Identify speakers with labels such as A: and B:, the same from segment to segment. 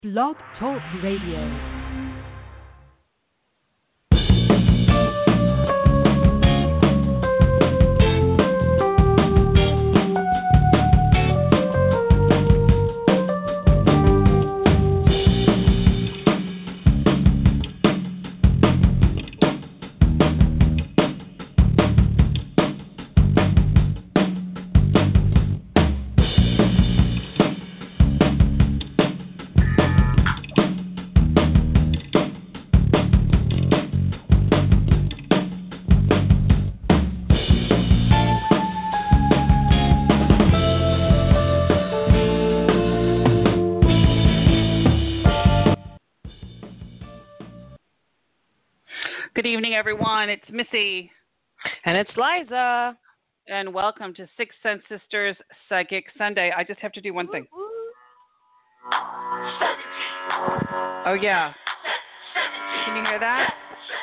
A: Blog Talk Radio.
B: Good evening, everyone. It's Missy.
C: And it's Liza.
B: And welcome to Six Sense Sisters Psychic Sunday. I just have to do one thing. Oh, yeah. Can you hear that?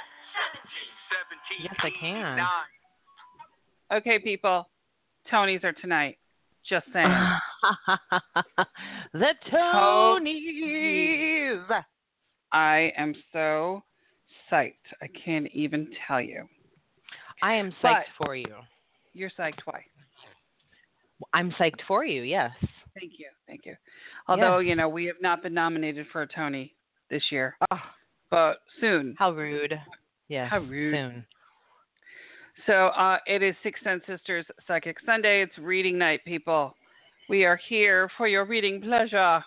C: Yes, I can.
B: Okay, people. Tonys are tonight. Just saying.
C: The Tonys.
B: I am so psyched. I can't even tell you.
C: I am psyched for you.
B: You're psyched. Why?
C: I'm psyched for you, yes.
B: Thank you. Thank you. Although, you know, we have not been nominated for a Tony this year.
C: Oh,
B: but soon.
C: How rude. Yes,
B: How rude.
C: Soon.
B: So it is Six Sense Sisters Psychic Sunday. It's reading night, people. We are here for your reading pleasure.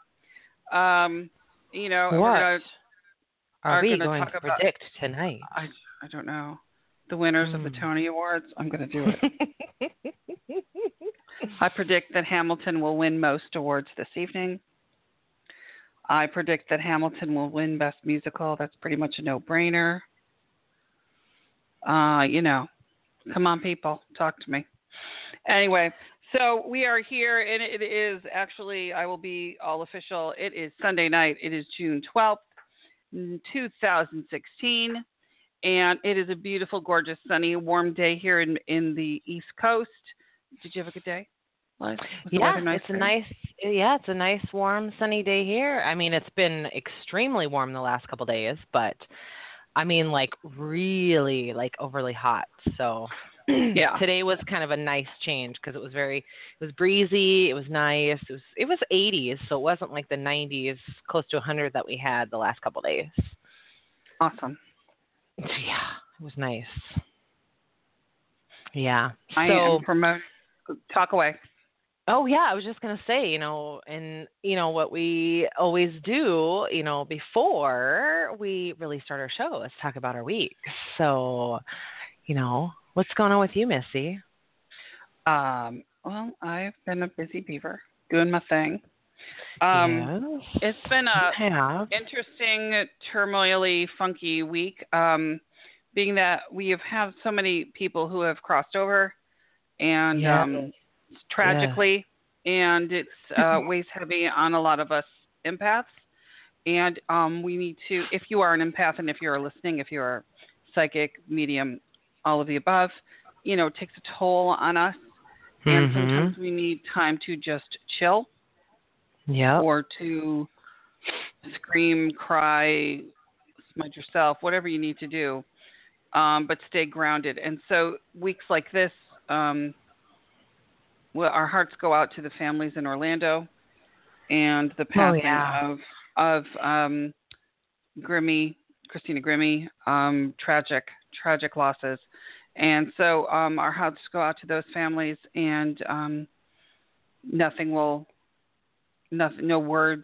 B: You know,
C: what are we going
B: to
C: predict tonight?
B: I don't know. The winners of the Tony Awards. I'm going to do it. I predict that Hamilton will win most awards this evening. I predict that Hamilton will win Best Musical. That's pretty much a no-brainer. You know, come on, people, talk to me. Anyway, so we are here, and it is actually, I will be all official. It is Sunday night. It is June 12th, 2016, and it is a beautiful, gorgeous, sunny, warm day here in the East Coast. Did you have a good day, Liz?
C: Yeah, it's a nice, warm, sunny day here. I mean, it's been extremely warm the last couple days, but I mean, like really, like overly hot. So
B: yeah,
C: today was kind of a nice change because it was breezy. It was nice. It was 80s, so it wasn't like the 90s, close to 100 that we had the last couple days.
B: Awesome.
C: Yeah, it was nice. Yeah.
B: I am promoting. Talk away.
C: Oh, yeah, I was just going to say, you know, and, you know, what we always do, you know, before we really start our show is talk about our week. So, you know, what's going on with you, Missy?
B: Well, I've been a busy beaver doing my thing.
C: Yes,
B: it's been a interesting, turmoily, funky week, being that we have had so many people who have crossed over and tragically, and it's weighs heavy on a lot of us empaths. And we need to, if you are an empath and if you're listening, if you're a psychic, medium, all of the above, you know, it takes a toll on us. And sometimes we need time to just chill.
C: Yeah.
B: Or to scream, cry, smudge yourself, whatever you need to do, but stay grounded. And so weeks like this, well, our hearts go out to the families in Orlando and the passing of Christina Grimmie, tragic losses. And so our hearts go out to those families, and no words,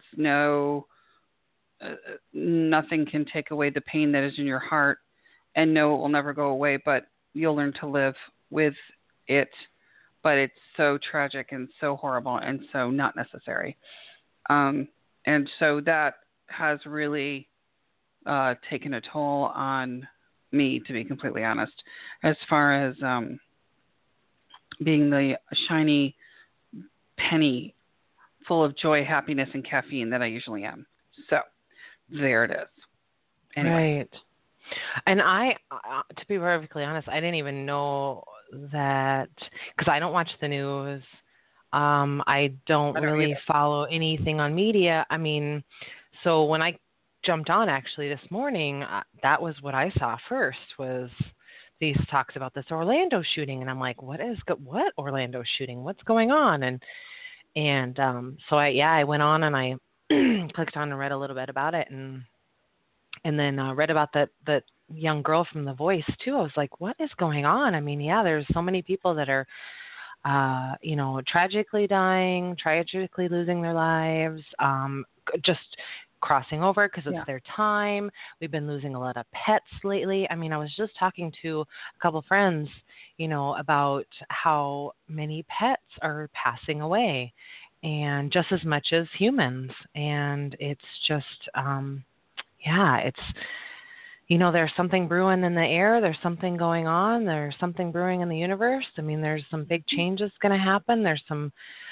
B: nothing can take away the pain that is in your heart, and no, it will never go away, but you'll learn to live with it. But it's so tragic and so horrible and so not necessary. And so that has really taken a toll on me, to be completely honest, as far as being the shiny penny full of joy, happiness, and caffeine that I usually am. So there it is. Anyway.
C: Right. And I, to be perfectly honest, I didn't even know that, because I don't watch the news. I don't really follow anything on media. I mean, so when I jumped on actually this morning, that was what I saw first was these talks about this Orlando shooting, and I'm like, what Orlando shooting? What's going on? And so I went on and I clicked on and read a little bit about it, and then read about that young girl from The Voice too. I was like, what is going on? I mean, yeah, there's so many people that are, tragically dying, tragically losing their lives, just crossing over because it's their time. We've been losing a lot of pets lately. I mean, I was just talking to a couple of friends, about how many pets are passing away, and just as much as humans. And it's just, it's, there's something brewing in the air. There's something going on. There's something brewing in the universe. I mean, there's some big changes going to happen. There's some,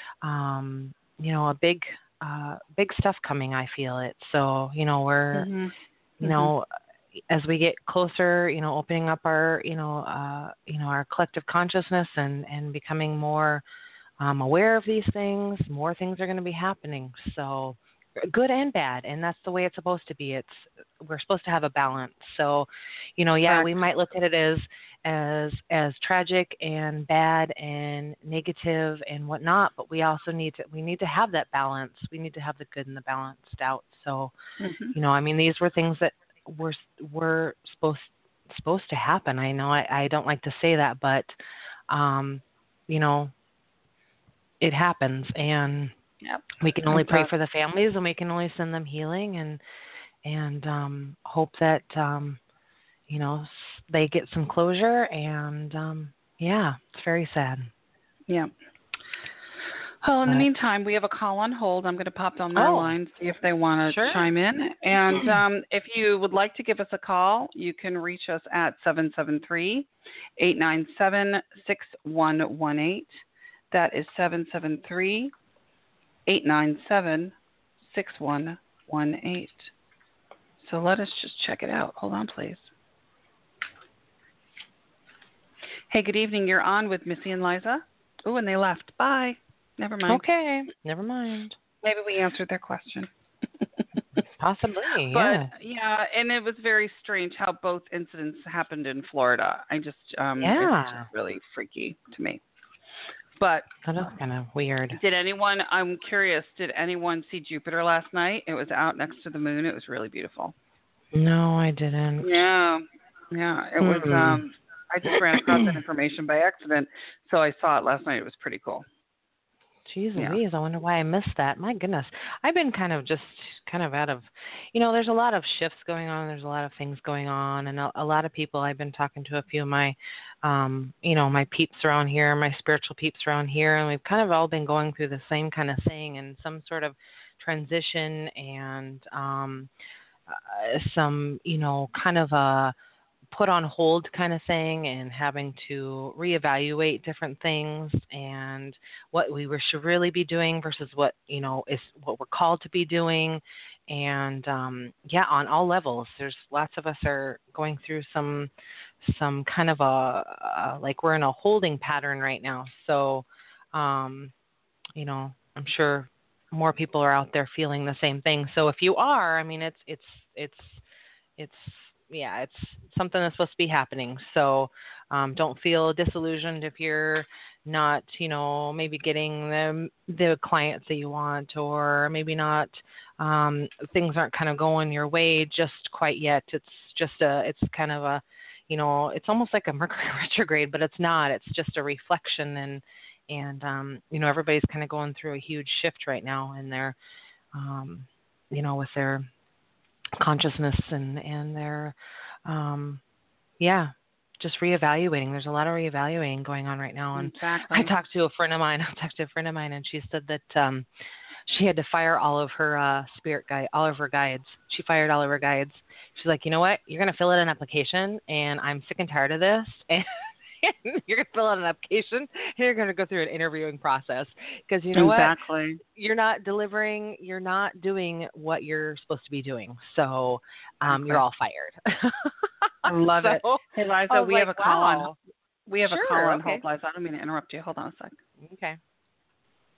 C: a big stuff coming. I feel it. So, we're, as we get closer, opening up our, our collective consciousness and becoming more aware of these things, more things are going to be happening. So, good and bad, and that's the way it's supposed to be. We're supposed to have a balance. So, we might look at it as tragic and bad and negative and whatnot, but we also need to have that balance. We need to have the good and the balanced out. So, these were things that were supposed to happen. I know I don't like to say that, but it happens, and we can only pray for the families, and we can only send them healing and hope that they get some closure. And it's very sad.
B: Yeah. Well, in the meantime, we have a call on hold. I'm going to pop down their line, see if they want to chime in. And if you would like to give us a call, you can reach us at 773-897-6118. That is 773-897-6118. So let us just check it out. Hold on, please. Hey, good evening. You're on with Missy and Liza. Oh, and they left. Bye. Never mind.
C: Okay. Never mind.
B: Maybe we answered their question.
C: Possibly,
B: yeah. But, and it was very strange how both incidents happened in Florida. It's just really freaky to me. But
C: that is kind of weird.
B: I'm curious, did anyone see Jupiter last night? It was out next to the moon. It was really beautiful.
C: No, I didn't.
B: Yeah. It was, I just ran across that information by accident, so I saw it last night. It was pretty cool.
C: Jeez Louise, I wonder why I missed that. My goodness. I've been kind of out of, there's a lot of shifts going on. There's a lot of things going on. And a lot of people, I've been talking to a few of my, my peeps around here, my spiritual peeps around here. And we've kind of all been going through the same kind of thing and some sort of transition and some, kind of a put on hold kind of thing, and having to reevaluate different things and what we should really be doing versus what, is what we're called to be doing. And, on all levels, there's lots of us are going through some kind of like we're in a holding pattern right now. So, I'm sure more people are out there feeling the same thing. So if you are, it's something that's supposed to be happening. So don't feel disillusioned if you're not, maybe getting the clients that you want, or maybe not, things aren't kind of going your way just quite yet. It's kind of a, it's almost like a Mercury retrograde, but it's not. It's just a reflection, and everybody's kind of going through a huge shift right now in their, with their consciousness and their just reevaluating. There's a lot of reevaluating going on right now. And
B: exactly.
C: I talked to a friend of mine, and she said that she had to fire all of her all of her guides. She fired all of her guides. She's like, you know what? You're going to fill out an application, and I'm sick and tired of this. And you're going to fill out an application, and you're going to go through an interviewing process, because
B: exactly.
C: what? You're not delivering. You're not doing what you're supposed to be doing. So you're all fired.
B: I love it. Hey, Liza, we have a call on. We have a call on hold, Liza. I don't mean to interrupt you. Hold on a sec.
C: Okay.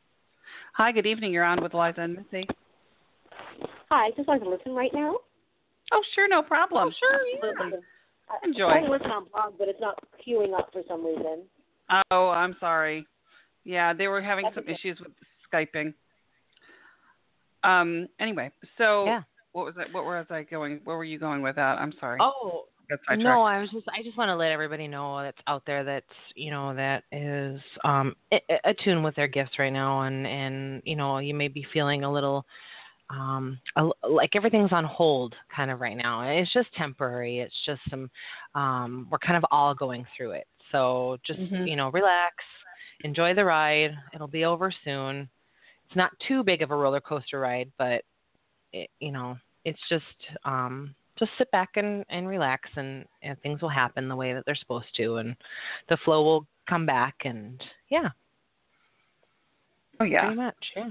B: Hi, good evening. You're on with Liza and Missy.
D: Hi, just wanted to listen right now.
B: Oh, sure, no problem.
C: Oh, sure,
B: Absolutely.
D: Yeah.
B: Enjoy.
D: I listen on blog, but it's not queuing up for some reason.
B: Oh, I'm sorry. Yeah, they were having some issues with Skyping. Anyway, so what was it? Where was I going? Where were you going with that? I'm sorry.
C: Oh, no, I just want to let everybody know that's out there that's, that is attuned with their gifts right now, and you may be feeling a little like everything's on hold kind of right now. It's just temporary. It's just some we're kind of all going through it. So just, relax, enjoy the ride. It'll be over soon. It's not too big of a roller coaster ride, but it's just sit back and relax, and things will happen the way that they're supposed to, and the flow will come back, and yeah.
B: Oh yeah.
C: Pretty much, yeah.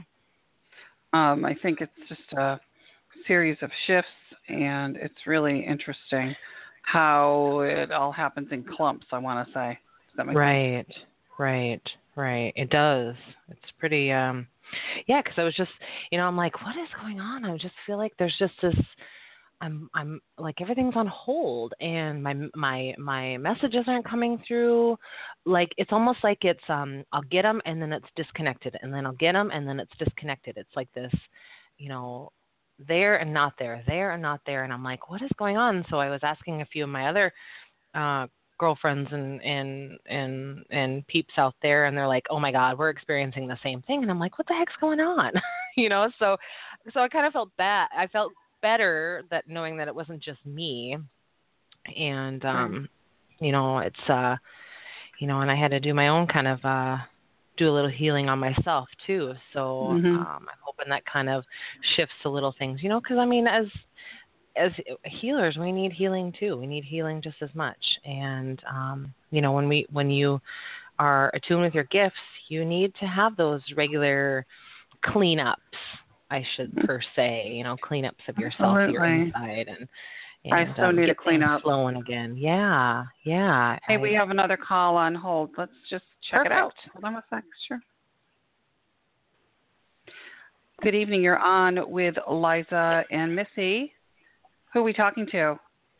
B: I think it's just a series of shifts, and it's really interesting how it all happens in clumps, I want to say. Does that make sense?
C: Right. It does. It's pretty, yeah, because I was just, I'm like, what is going on? I just feel like there's just this, I'm like everything's on hold, and my messages aren't coming through. Like it's almost like it's I'll get them and then it's disconnected, and then I'll get them and then it's disconnected. It's like this, there and not there, there and not there, and I'm like, what is going on? So I was asking a few of my other girlfriends and peeps out there, and they're like, oh my God, we're experiencing the same thing, and I'm like, what the heck's going on? So I kind of felt bad. I felt better that knowing that it wasn't just me, and it's and I had to do my own kind of do a little healing on myself too, so I'm hoping that kind of shifts a little things, because I mean, as healers, we need healing too. We need healing just as much, and when you are attuned with your gifts, you need to have those regular cleanups, I should per se, cleanups of yourself, your inside, and
B: I so need a cleanup
C: flowing again. Yeah.
B: Hey, we have another call on hold. Let's just check it out. Hold on a sec. Sure. Good evening. You're on with Liza and Missy. Who are we talking to?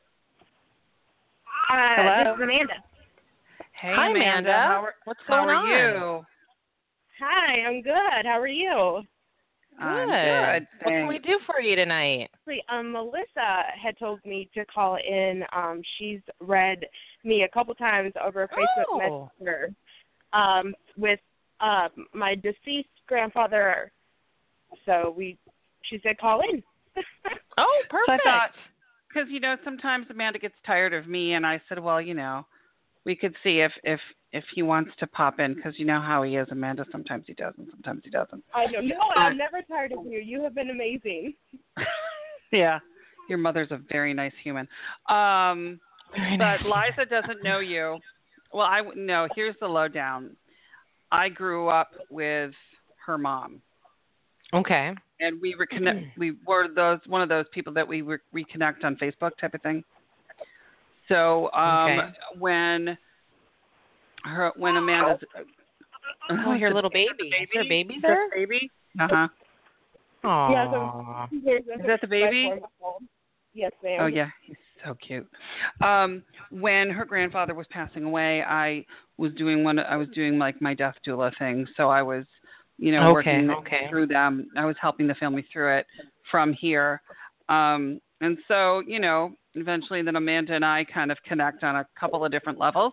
E: Hello. This is Amanda.
B: Hey,
C: Hi, Amanda. What's going on?
B: How are you?
E: Hi, I'm good. How are you?
B: Good.
C: What can we do for you tonight?
E: Melissa had told me to call in. She's read me a couple times over Facebook Messenger with my deceased grandfather. So she said call in.
C: Oh, perfect.
B: So I thought, because sometimes Amanda gets tired of me, and I said, well, we could see if he wants to pop in, because you know how he is, Amanda. Sometimes he does, and sometimes he doesn't.
E: I know. No, I'm never tired of you. You have been amazing.
B: Yeah, your mother's a very nice human. But Liza doesn't know you. Well, no. Here's the lowdown. I grew up with her mom.
C: Okay.
B: And we were one of those people that we reconnect on Facebook type of thing. So when Amanda's
C: your little baby. Is there a baby there?
B: Baby? Uh-huh.
C: Aww.
E: Yeah,
B: is that the baby?
E: Yes, ma'am.
B: Oh yeah, he's so cute. When her grandfather was passing away, I was doing like my death doula thing. So I was working through them. I was helping the family through it from here. And so, eventually then Amanda and I kind of connect on a couple of different levels.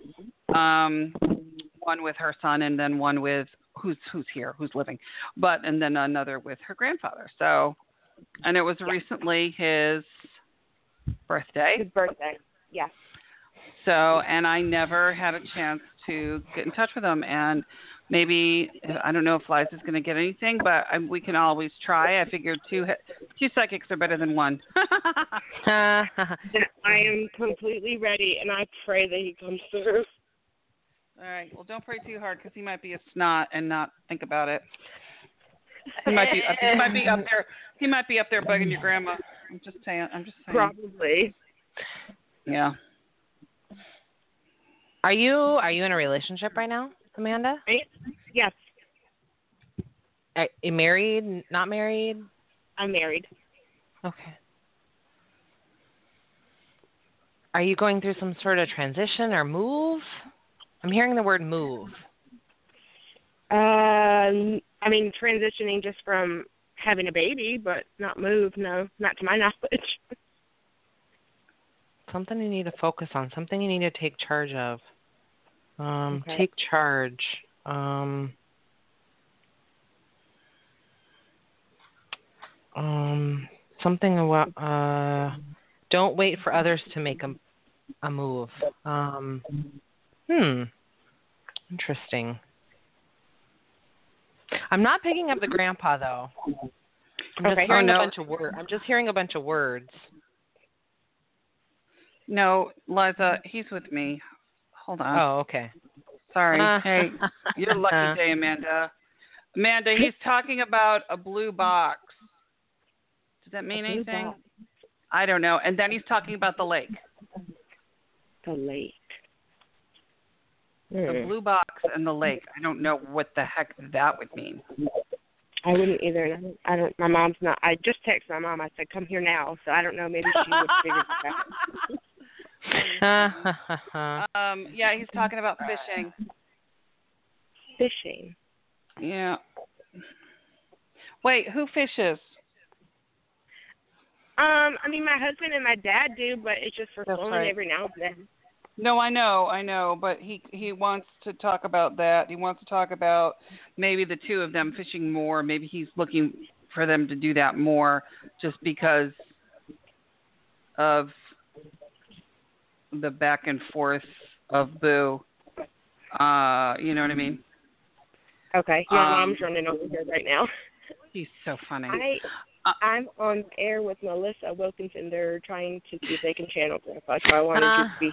B: One with her son, and then one with who's here, who's living. And then another with her grandfather. So, and it was recently his birthday.
E: His birthday, yeah.
B: So, and I never had a chance to get in touch with him, and maybe, I don't know if Liza's going to get anything, but we can always try. I figured two psychics are better than one.
E: I am completely ready, and I pray that he comes through.
B: All right. Well, don't pray too hard, because he might be a snot and not think about it. He might be up there. He might be up there bugging your grandma. I'm just saying.
E: Probably.
B: Yeah.
C: Are you in a relationship right now, Amanda?
E: Yes.
C: Are you married? Not married?
E: I'm married.
C: Okay. Are you going through some sort of transition or move? I'm hearing the word move.
E: I mean, transitioning just from having a baby, but not move. No, not to my knowledge.
C: Something you need to focus on. Something you need to take charge of.
E: Okay.
C: Take charge. Something about. Don't wait for others to make a move. Interesting. I'm not picking up the grandpa though. I'm just hearing a bunch of words. I'm just hearing a bunch of words.
B: No, Liza, he's with me. Hold on.
C: Oh, okay.
B: Sorry. Hey, you're lucky day, Amanda. Amanda, he's talking about a blue box. Does that mean anything?
E: Box.
B: I don't know. And then he's talking about the lake.
E: The lake.
B: The blue box and the lake. I don't know what the heck that would mean.
E: I wouldn't either. I don't. My mom's not. I just texted my mom. I said, "Come here now." So I don't know. Maybe she would figure it out.
B: Yeah, he's talking about fishing.
E: Fishing.
B: Yeah. Wait, who fishes?
E: I mean, my husband and my dad do, but it's just for fun every now and then.
B: No, I know, but he wants to talk about that. He wants to talk about maybe the two of them fishing more. Maybe he's looking for them to do that more just because of the back and forth of Boo. You know what I mean?
E: Okay. My mom's running over here right now.
B: He's so funny.
E: I'm on air with Melissa Wilkinson. They're trying to see if they can channel Grandpa, so I wanted to speak.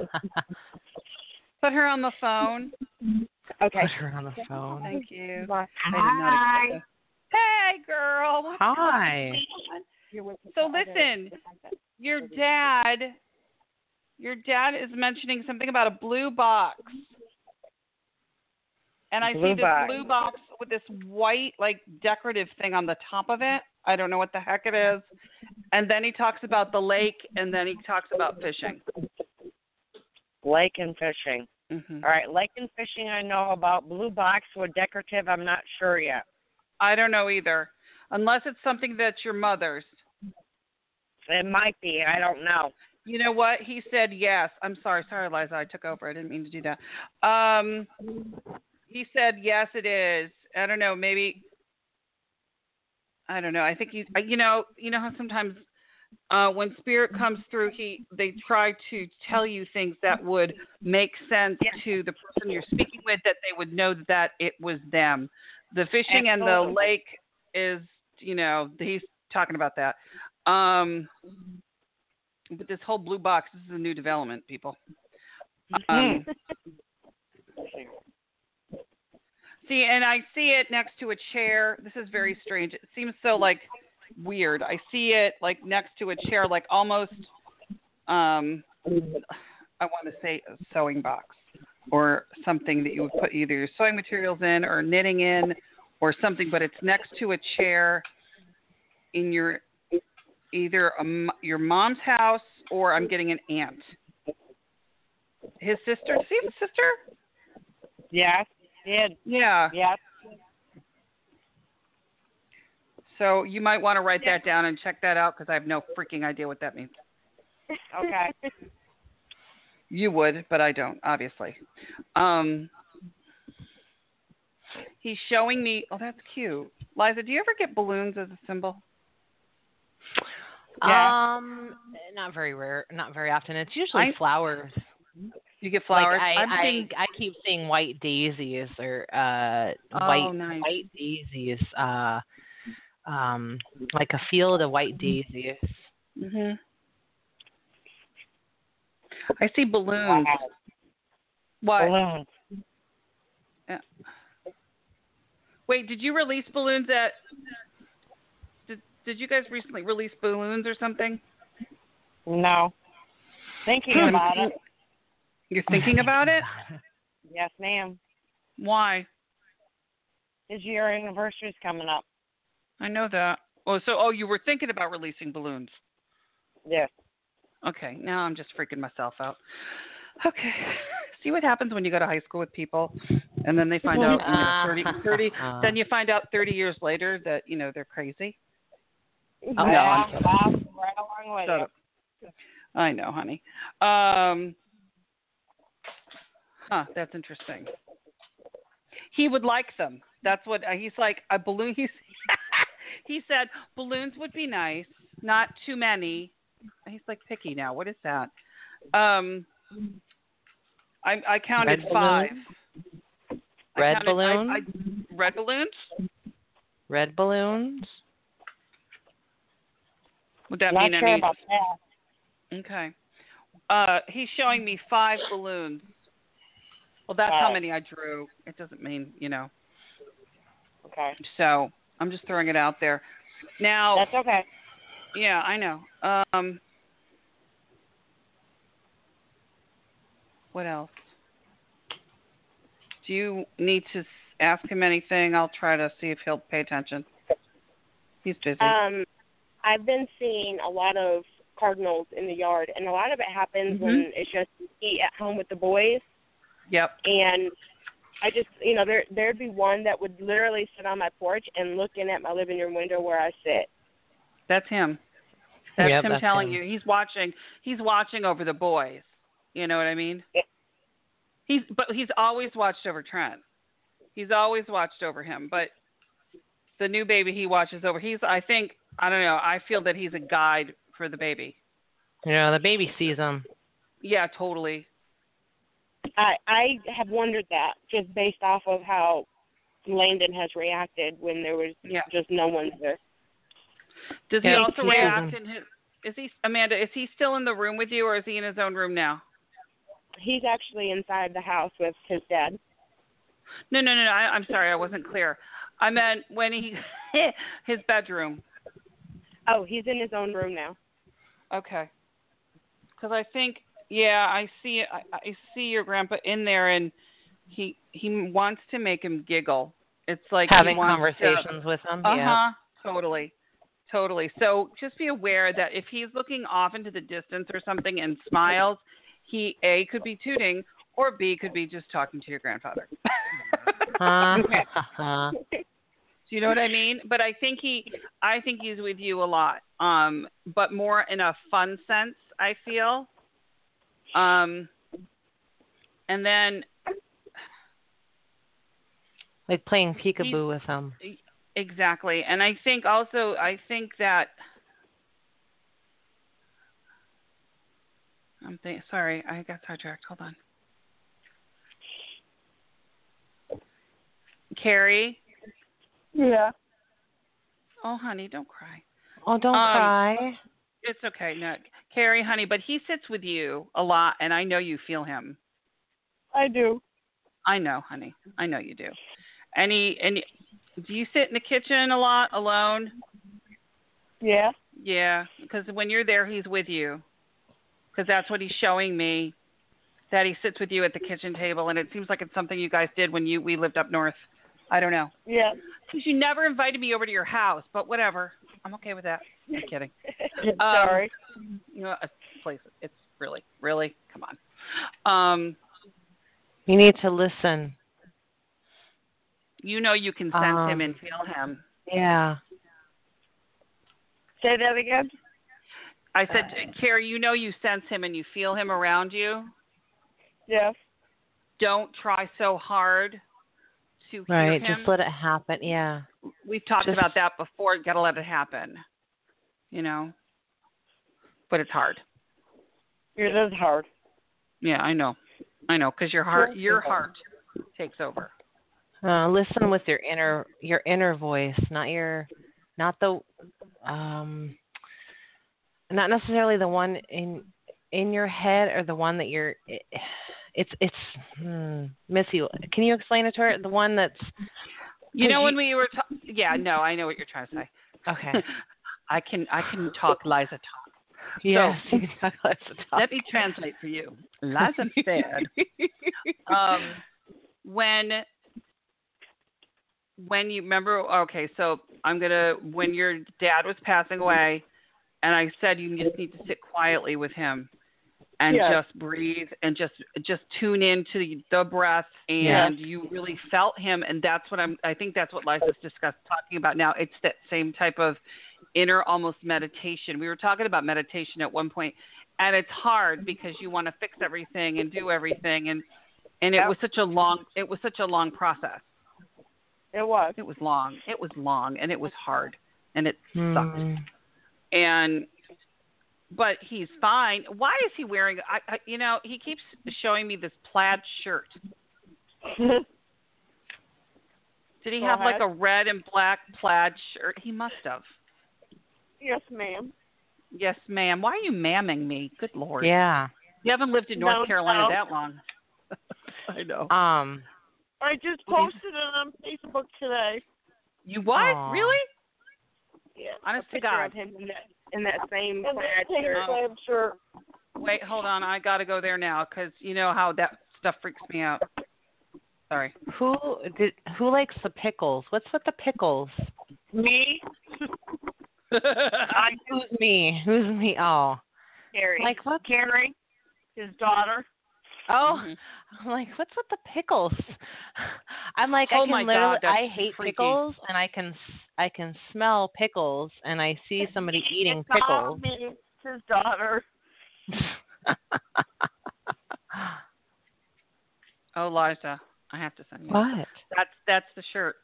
B: Put her on the phone.
E: Okay.
C: Put her on the phone.
B: Thank you.
E: Hi.
B: Hey, girl.
C: Hi.
B: So listen, your dad is mentioning something about a blue box. And I see this blue box with this white, like, decorative thing on the top of it. I don't know what the heck it is. And then he talks about the lake, and then he talks about fishing.
F: Lake and fishing.
B: Mm-hmm.
F: All right, lake and fishing I know about. Blue box with decorative, I'm not sure yet.
B: I don't know either. Unless it's something that's your mother's.
F: It might be. I don't know.
B: You know what? He said yes. I'm sorry. Sorry, Liza. I took over. I didn't mean to do that. He said yes, it is. I don't know. Maybe. I don't know. I think he's. You know how sometimes when spirit comes through, they try to tell you things that would make sense to the person you're speaking with, that they would know that it was them. The fishing and the lake is, he's talking about that. But this whole blue box, this is a new development, people. See, and I see it next to a chair. This is very strange. It seems so, weird. I see it, next to a chair, almost, I want to say a sewing box or something that you would put either your sewing materials in or knitting in or something, but it's next to a chair in your mom's house, or I'm getting an aunt. His sister. Does he have a sister?
F: Yes. Did.
B: Yeah.
F: Yes.
B: So you might want to write that down and check that out, because I have no freaking idea what that means.
F: Okay.
B: You would, but I don't, obviously. He's showing me. Oh, that's cute. Liza, do you ever get balloons as a symbol?
C: Yeah. Not very rare. Not very often. It's usually flowers.
B: You get flowers.
C: I keep seeing white daisies or white daisies. Like a field of white daisies.
B: Mhm. I see balloons.
F: Wow.
B: What?
F: Balloons.
B: Yeah. Wait, did you release balloons at? Did you guys recently release balloons or something?
F: No. Thinking about it.
B: You're thinking about it?
F: Yes, ma'am.
B: Why?
F: His year anniversary's coming up.
B: I know that. Oh, you were thinking about releasing balloons.
F: Yeah.
B: Okay, now I'm just freaking myself out. Okay. See what happens when you go to high school with people, and then they find out, 30, then you find out 30 years later that, they're crazy.
F: No, I'm right along with you.
B: I know, honey. That's interesting. He would like them. That's what he's like. A balloon. He said balloons would be nice, not too many. He's like picky now. What is that? I counted
C: Red
B: 5.
C: Red balloons.
B: Red balloons.
C: Red balloons.
B: Would that
F: Not
B: mean
F: sure
B: any?
F: about that.
B: Okay. He's showing me 5 balloons. Well, that's how many I drew. It doesn't mean,
F: Okay.
B: So I'm just throwing it out there. Now.
F: That's okay.
B: Yeah, I know. What else? Do you need to ask him anything? I'll try to see if he'll pay attention. He's busy.
E: I've been seeing a lot of cardinals in the yard, and a lot of it happens when it's just me at home with the boys.
B: Yep.
E: And I just, there'd be one that would literally sit on my porch and look in at my living room window where I sit.
B: That's him. That's him
C: that's
B: telling
C: him.
B: you. He's watching over the boys. You know what I mean?
E: Yeah.
B: He's always watched over Trent. He's always watched over him. But the new baby he watches over. I feel that he's a guide for the baby.
C: The baby sees him.
B: Yeah, totally.
E: I have wondered that just based off of how Landon has reacted when there was just no one there.
B: Does he also react in his? Amanda? Is he still in the room with you, or is he in his own room now?
E: He's actually inside the house with his dad.
B: No. I'm sorry, I wasn't clear. I meant when his bedroom.
E: Oh, he's in his own room now.
B: Okay. Because I think, I see it. I see your grandpa in there, and he wants to make him giggle. It's like
C: having conversations with him. Yeah.
B: Totally. So just be aware that if he's looking off into the distance or something and smiles, he A, could be tooting, or B, could be just talking to your grandfather. Do you know what I mean? But I think he's with you a lot, but more in a fun sense, I feel. And then
C: like playing peekaboo with him.
B: Exactly. And I think that sorry, I got sidetracked. Hold on. Carrie?
E: Yeah.
B: Oh, honey, don't cry.
C: Oh, don't cry.
B: It's okay. No, Carrie, honey, but he sits with you a lot, and I know you feel him.
E: I do.
B: I know, honey. I know you do. And do you sit in the kitchen a lot alone?
E: Yeah.
B: Yeah, because when you're there, he's with you. Because that's what he's showing me, that he sits with you at the kitchen table, and it seems like it's something you guys did when we lived up north. I don't know.
E: Yeah.
B: Because you never invited me over to your house, but whatever. I'm okay with that. I'm kidding.
E: Sorry.
B: Please, it's really, come on.
C: You need to listen.
B: You can sense him and feel him.
C: Yeah.
E: Say that again?
B: I said, Carrie, you sense him and you feel him around you.
E: Yes.
B: Don't try so hard to hear
C: Right,
B: him.
C: just let it happen. Yeah.
B: We've talked about that before. Got to let it happen. But it's hard.
E: It is hard.
B: Yeah, I know, because your heart takes over.
C: Listen with your inner voice, not necessarily the one in your head or the one that you're. Missy, can you explain it to her? The one that's.
B: When we were. I know what you're trying to say.
C: Okay.
B: I can talk Liza talk.
C: Yes,
B: so,
C: you can talk Liza talk.
B: Let me translate for you. Liza said, when when you remember, okay, so when your dad was passing away, and I said you just need to sit quietly with him and just breathe and just tune into the breath, and you really felt him, and that's what I think that's what Liza's talking about now. It's that same type of inner almost meditation. We were talking about meditation at one point, and it's hard because you want to fix everything and do everything, and it was such a long process.
E: It was.
B: It was long, and it was hard, and it sucked. But he's fine. Why is he wearing? He keeps showing me this plaid shirt. Did he have like a red and black plaid shirt? He must have.
E: Yes, ma'am.
B: Yes, ma'am. Why are you mamming me? Good Lord.
C: Yeah.
B: You haven't lived in North Carolina that long. I know.
E: I just posted it on Facebook today.
B: You what?
C: Aww.
B: Really?
E: Yeah.
B: Honest to
E: picture
B: God.
E: Of him in that same plaid shirt.
B: Wait, hold on. I got to go there now because you know how that stuff freaks me out. Sorry.
C: Who likes the pickles? What's with the pickles?
E: Me.
C: Who's me? Who's me? Oh.
E: Carrie.
C: Like what?
E: Carrie, his daughter.
C: Oh, I'm like, what's with the pickles? I'm like,
B: oh
C: I can
B: my
C: literally,
B: God,
C: I hate
B: freaky.
C: pickles, and I can smell pickles, and I see somebody eating
E: it's
C: pickles.
E: Not me, it's his daughter.
B: Oh, Liza, I have to send you.
C: What?
B: That's the shirt.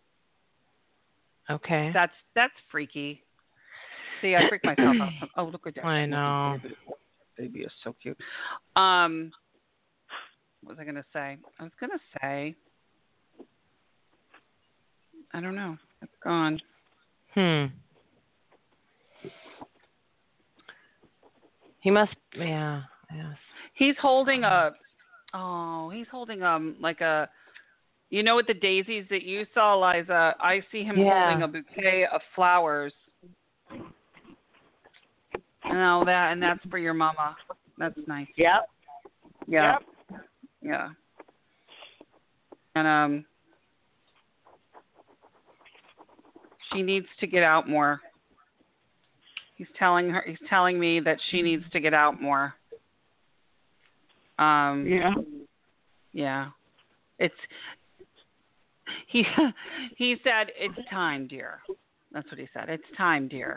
C: Okay.
B: That's freaky. See, I freak myself out. Oh, look at that.
C: I know.
B: Baby is so cute. What was I going to say? I was going to say, I don't know. It's gone.
C: He must, yeah, yes.
B: He's holding like a, you know what the daisies that you saw, Liza? I see him holding a bouquet of flowers. And that's for your mama. That's nice.
E: Yep.
B: Yeah.
E: Yep.
B: Yeah. And she needs to get out more. He's telling me that she needs to get out more.
E: Yeah.
B: Yeah. He said it's time, dear. That's what he said. It's time, dear.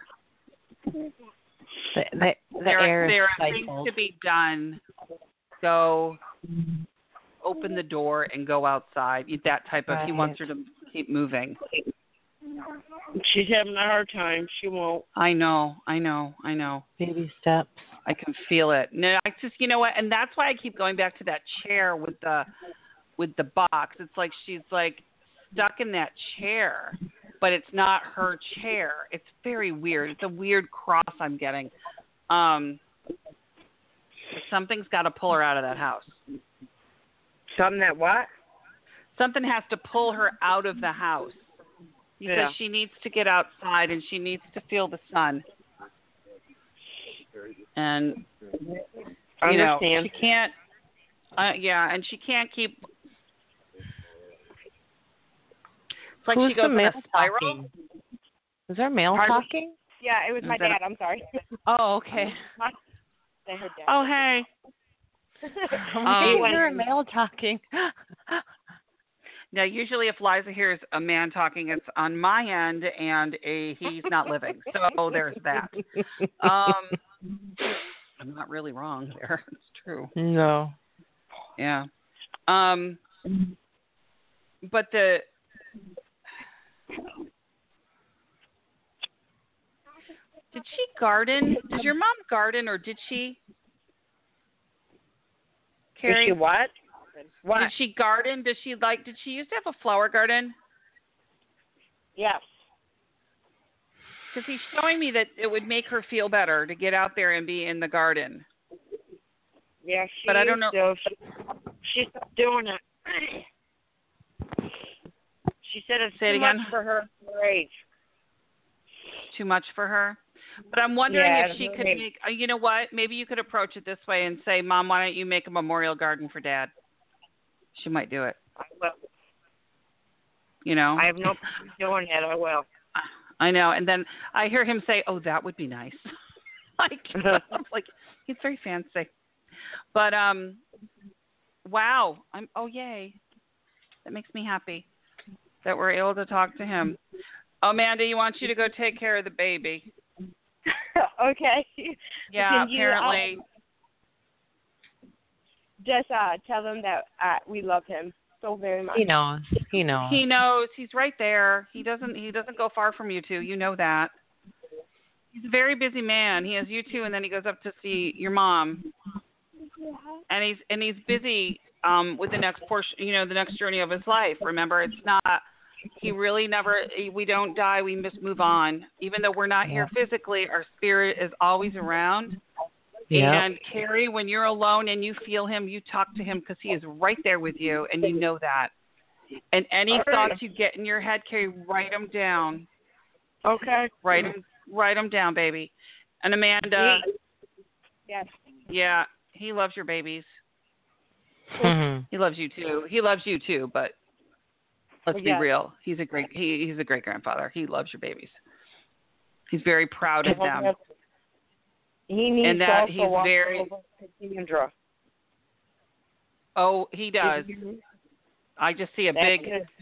C: The
B: there
C: air
B: are things to be done. Go open the door and go outside. That type of. He wants her to keep moving.
E: She's having a hard time. She won't.
B: I know.
C: Baby steps.
B: I can feel it. No, I just, you know what? And that's why I keep going back to that chair with the box. It's like she's like stuck in that chair, but it's not her chair. It's very weird. It's a weird cross I'm getting. Something's got to pull her out of that house.
F: Something that what?
B: Something has to pull her out of the house because she needs to get outside and she needs to feel the sun. And you know, she can't. And she can't keep. It's like
C: Who's
B: she goes in a spiral.
C: Talking? Is there a male talking?
E: Yeah, it was my dad. I'm sorry.
C: Oh, okay.
B: Oh, hey.
C: I hear a male talking.
B: Now, usually if Liza hears a man talking, it's on my end, and he's not living. So there's that. I'm not really wrong there. It's true.
C: No.
B: Yeah. But did she garden? Did your mom garden, or did she? Carrie?
F: Did she what? What?
B: Did she garden? Did she used to have a flower garden?
E: Yes.
B: Because he's showing me that it would make her feel better to get out there and be in the garden.
E: Yeah,
B: but I don't know.
E: She's doing it. She said it's too much for her age.
B: Too much for her? But I'm wondering if she could make, you know what, maybe you could approach it this way and say, Mom, why don't you make a memorial garden for Dad? She might do it.
E: I will.
B: You know.
F: I have no problem doing it. I will.
B: I know. And then I hear him say, "Oh, that would be nice." like he's very fancy. But wow. Yay. That makes me happy that we're able to talk to him. Amanda, you want you to go take care of the baby.
E: Okay.
B: Yeah,
E: Can you,
B: apparently.
E: just tell them that we love him so very much.
C: He knows.
B: He knows. He's right there. He doesn't go far from you two. You know that. He's a very busy man. He has you two, and then he goes up to see your mom. And he's busy with the next portion, the next journey of his life. Remember, it's not. He really never. We don't die. We just move on. Even though we're not here physically, our spirit is always around. Yeah. And Carrie, when you're alone and you feel him, you talk to him because he is right there with you, and you know that. And any thoughts you get in your head, Carrie, write them down.
F: Okay.
B: Write them down, baby. And Amanda.
E: Yes.
B: Yeah, he loves your babies.
C: Mm-hmm.
B: He loves you too. He loves you too, but let's be real. He's a great grandfather. He loves your babies. He's very proud of them.
F: He needs
B: and
F: to
B: that
F: also
B: he's
F: walk
B: very.
F: over Cassandra.
B: Oh, he does. I just see a big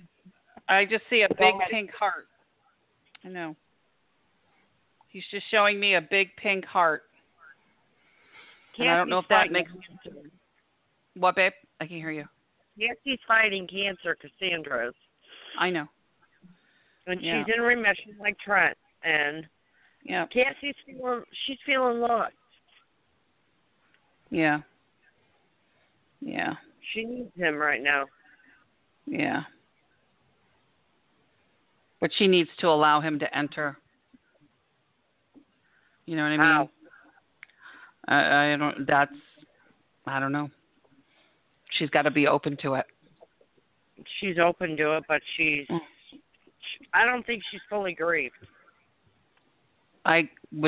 B: pink heart. I know. He's just showing me a big pink heart. And I don't know if that makes. What, babe? I can hear you.
F: Yes, he's fighting cancer, Cassandra's.
B: I know.
F: And she's in remission like Trent. And Cassie's feeling lost.
B: Yeah. Yeah.
F: She needs him right now.
B: Yeah. But she needs to allow him to enter. You know what I mean? I don't know. She's got to be open to it.
F: She's open to it, but I don't think she's fully grieved.
B: I would,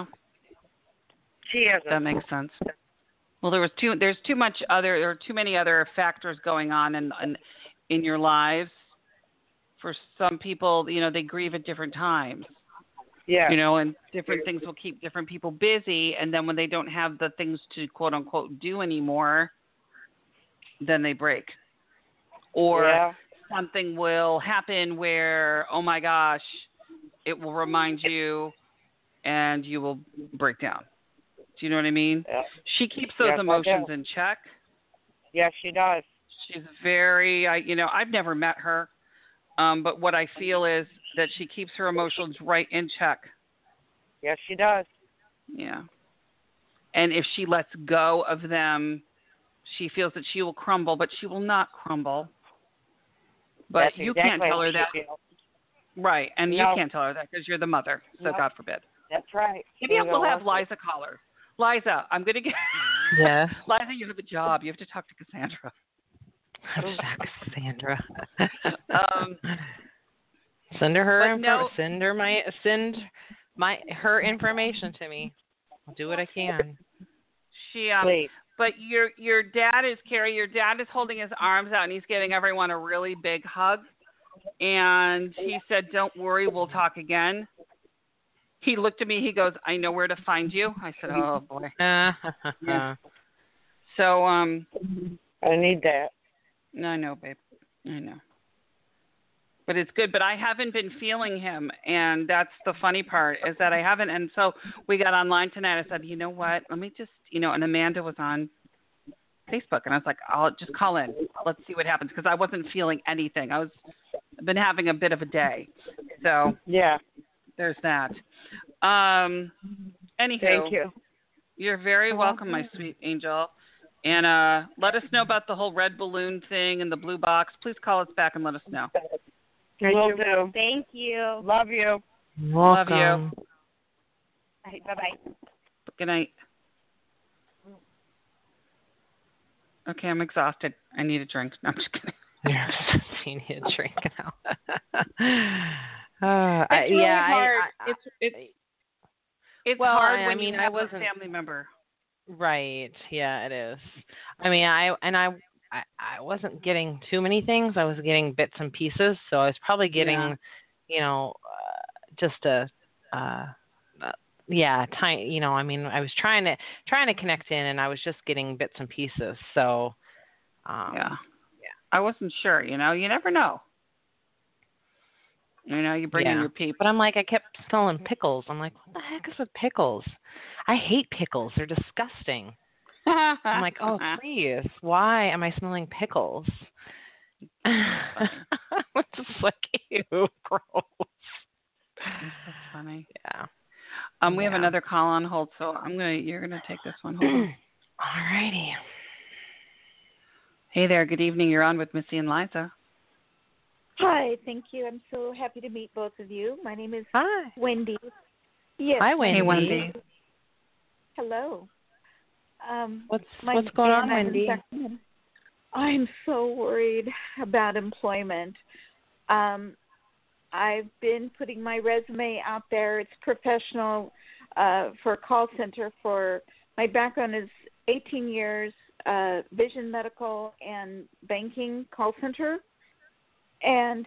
F: She hasn't.
B: That makes sense. Well, there are too many other factors going on in your lives. For some people, they grieve at different times.
F: Yeah.
B: And different things will keep different people busy, and then when they don't have the things to quote unquote do anymore, then they break. Or something will happen where, oh my gosh, it will remind you and you will break down. Do you know what I mean? Yeah. She keeps those emotions in check.
F: Yes, she does.
B: She's very, I've never met her, but what I feel is that she keeps her emotions right in check.
F: Yes, she does.
B: Yeah. And if she lets go of them, she feels that she will crumble, but she will not crumble. But
F: That's
B: you
F: exactly
B: can't tell her that.
F: Feels.
B: Right. And you can't tell her that because you're the mother. So God forbid.
F: That's right.
B: Maybe we'll have Liza call her. Liza, I'm going to get.
C: Yeah.
B: Liza, you have a job. You have to talk to Cassandra.
C: Cassandra.
B: Send
C: her information to me. I'll do what I can.
B: Please. But your dad is, Carrie, your dad is holding his arms out and he's giving everyone a really big hug. And he said, "Don't worry, we'll talk again." He looked at me. He goes, "I know where to find you." I said, "Oh boy." So
F: I need that.
B: No, I know, babe. I know. But it's good. But I haven't been feeling him, and that's the funny part is that I haven't. And so we got online tonight. I said, "You know what? Let me just, And Amanda was on Facebook, and I was like, I'll just call in. Let's see what happens," because I wasn't feeling anything. I've been having a bit of a day. So there's that. Anywho,
F: thank you.
B: You're very welcome, my sweet angel. And let us know about the whole red balloon thing and the blue box. Please call us back and let us know.
F: Will do.
E: Thank you.
F: Love you.
B: Welcome. Love you.
E: All right, bye-bye.
B: Good night. Okay, I'm exhausted. I need a drink. No, I'm just kidding.
C: You need a drink now.
B: It's really hard. It's hard when you have a family member.
C: Right. Yeah, it is. I mean, I I wasn't getting too many things. I was getting bits and pieces. So I was probably getting, just a, tiny, I mean, I was trying to connect in, and I was just getting bits and pieces. So,
B: I wasn't sure, you never know. You bring in your people.
C: But I'm like, I kept smelling pickles. I'm like, what the heck is with pickles? I hate pickles. They're disgusting. I'm like, oh, please, why am I smelling pickles? It's just like, ew, gross.
B: That's funny.
C: Yeah.
B: We have another call on hold, so you're gonna take this one. Hold on.
C: All righty.
B: Hey there. Good evening. You're on with Missy and Liza.
G: Hi. Thank you. I'm so happy to meet both of you. My name is Wendy.
C: Yes. Hi, Wendy.
B: Hey, Wendy.
G: Hello.
C: What's going on, Wendy?
G: I'm so worried about employment. I've been putting my resume out there. It's professional for a call center. My background is 18 years, vision, medical, and banking call center. And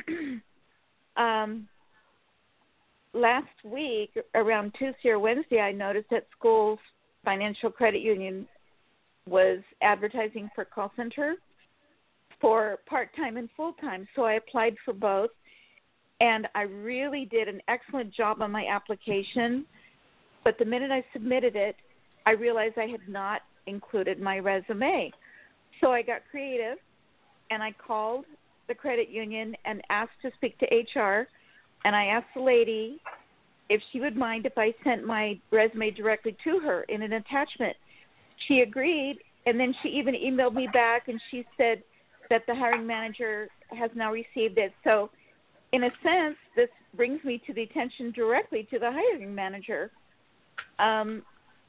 G: last week, around Tuesday or Wednesday, I noticed that school's financial credit union was advertising for call center for part-time and full-time. So I applied for both, and I really did an excellent job on my application. But the minute I submitted it, I realized I had not included my resume. So I got creative, and I called the credit union and asked to speak to HR, and I asked the lady if she would mind if I sent my resume directly to her in an attachment. She agreed, and then she even emailed me back, and she said that the hiring manager has now received it. So in a sense, this brings me to the attention directly to the hiring manager. And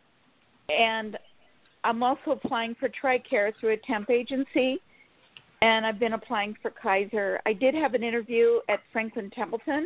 G: I'm also applying for TRICARE through a temp agency, and I've been applying for Kaiser. I did have an interview at Franklin Templeton,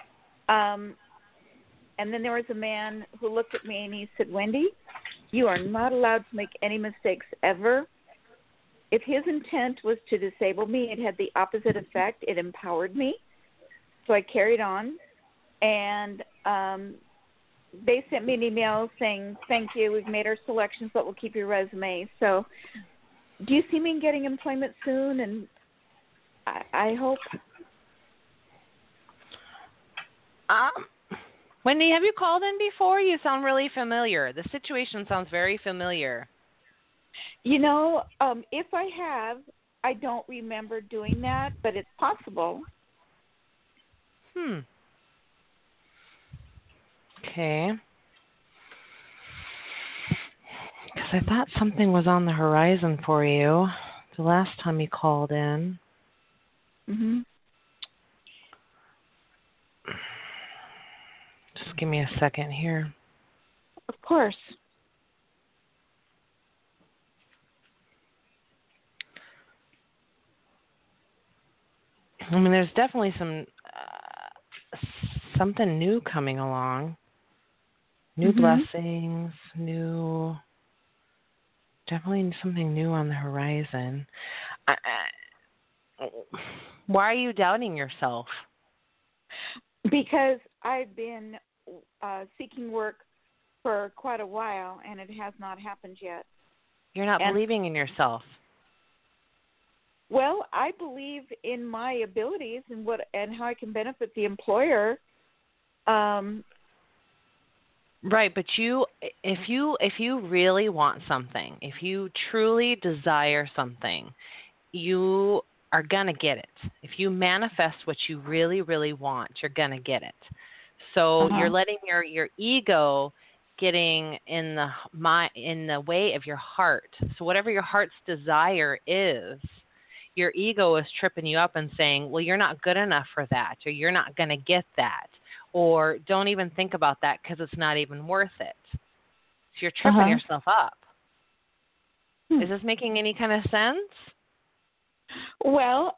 G: and then there was a man who looked at me and he said, Wendy, you are not allowed to make any mistakes ever. If his intent was to disable me, it had the opposite effect. It empowered me. So I carried on, and they sent me an email saying, thank you, we've made our selections, but we'll keep your resume. So do you see me getting employment soon? And I hope.
C: Wendy, have you called in before? You sound really familiar. The situation sounds very familiar.
G: If I have, I don't remember doing that, but it's possible.
C: Okay. Because I thought something was on the horizon for you the last time you called in.
G: Mm-hmm.
C: Just give me a second here.
G: Of course.
C: I mean, there's definitely something new coming along. New blessings, definitely something new on the horizon. Why are you doubting yourself?
G: Because I've been seeking work for quite a while, and it has not happened yet.
C: You're not believing in yourself.
G: Well, I believe in my abilities and how I can benefit the employer.
C: Right, but if you really want something, if you truly desire something, you are gonna get it. If you manifest what you really, really want, you're gonna get it. So you're letting your ego getting in the way of your heart. So whatever your heart's desire is, your ego is tripping you up and saying, well, you're not good enough for that, or you're not going to get that, or don't even think about that because it's not even worth it. So you're tripping yourself up. Is this making any kind of sense?
G: Well,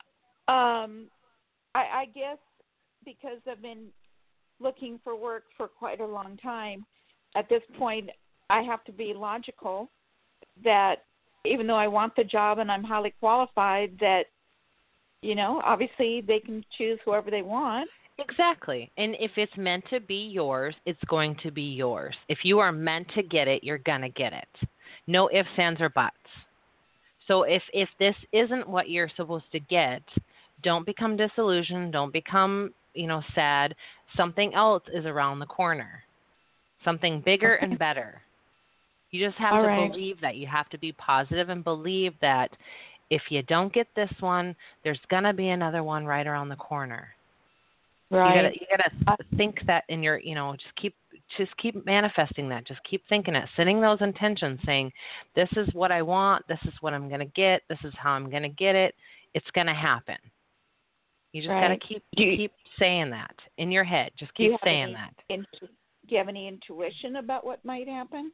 G: I guess because I've been looking for work for quite a long time, at this point I have to be logical that even though I want the job and I'm highly qualified, that, obviously they can choose whoever they want.
C: Exactly. And if it's meant to be yours, it's going to be yours. If you are meant to get it, you're going to get it. No ifs, ands, or buts. So if this isn't what you're supposed to get, don't become disillusioned. Don't become, sad. Something else is around the corner. Something bigger and better. You just have to believe that. You have to be positive and believe that if you don't get this one, there's going to be another one right around the corner.
G: Right.
C: You gotta think that in your, just keep manifesting that. Just keep thinking it, setting those intentions, saying, this is what I want. This is what I'm going to get. This is how I'm going to get it. It's going to happen. You just got to keep saying that in your head. Just keep saying that.
G: Do you have any intuition about what might happen?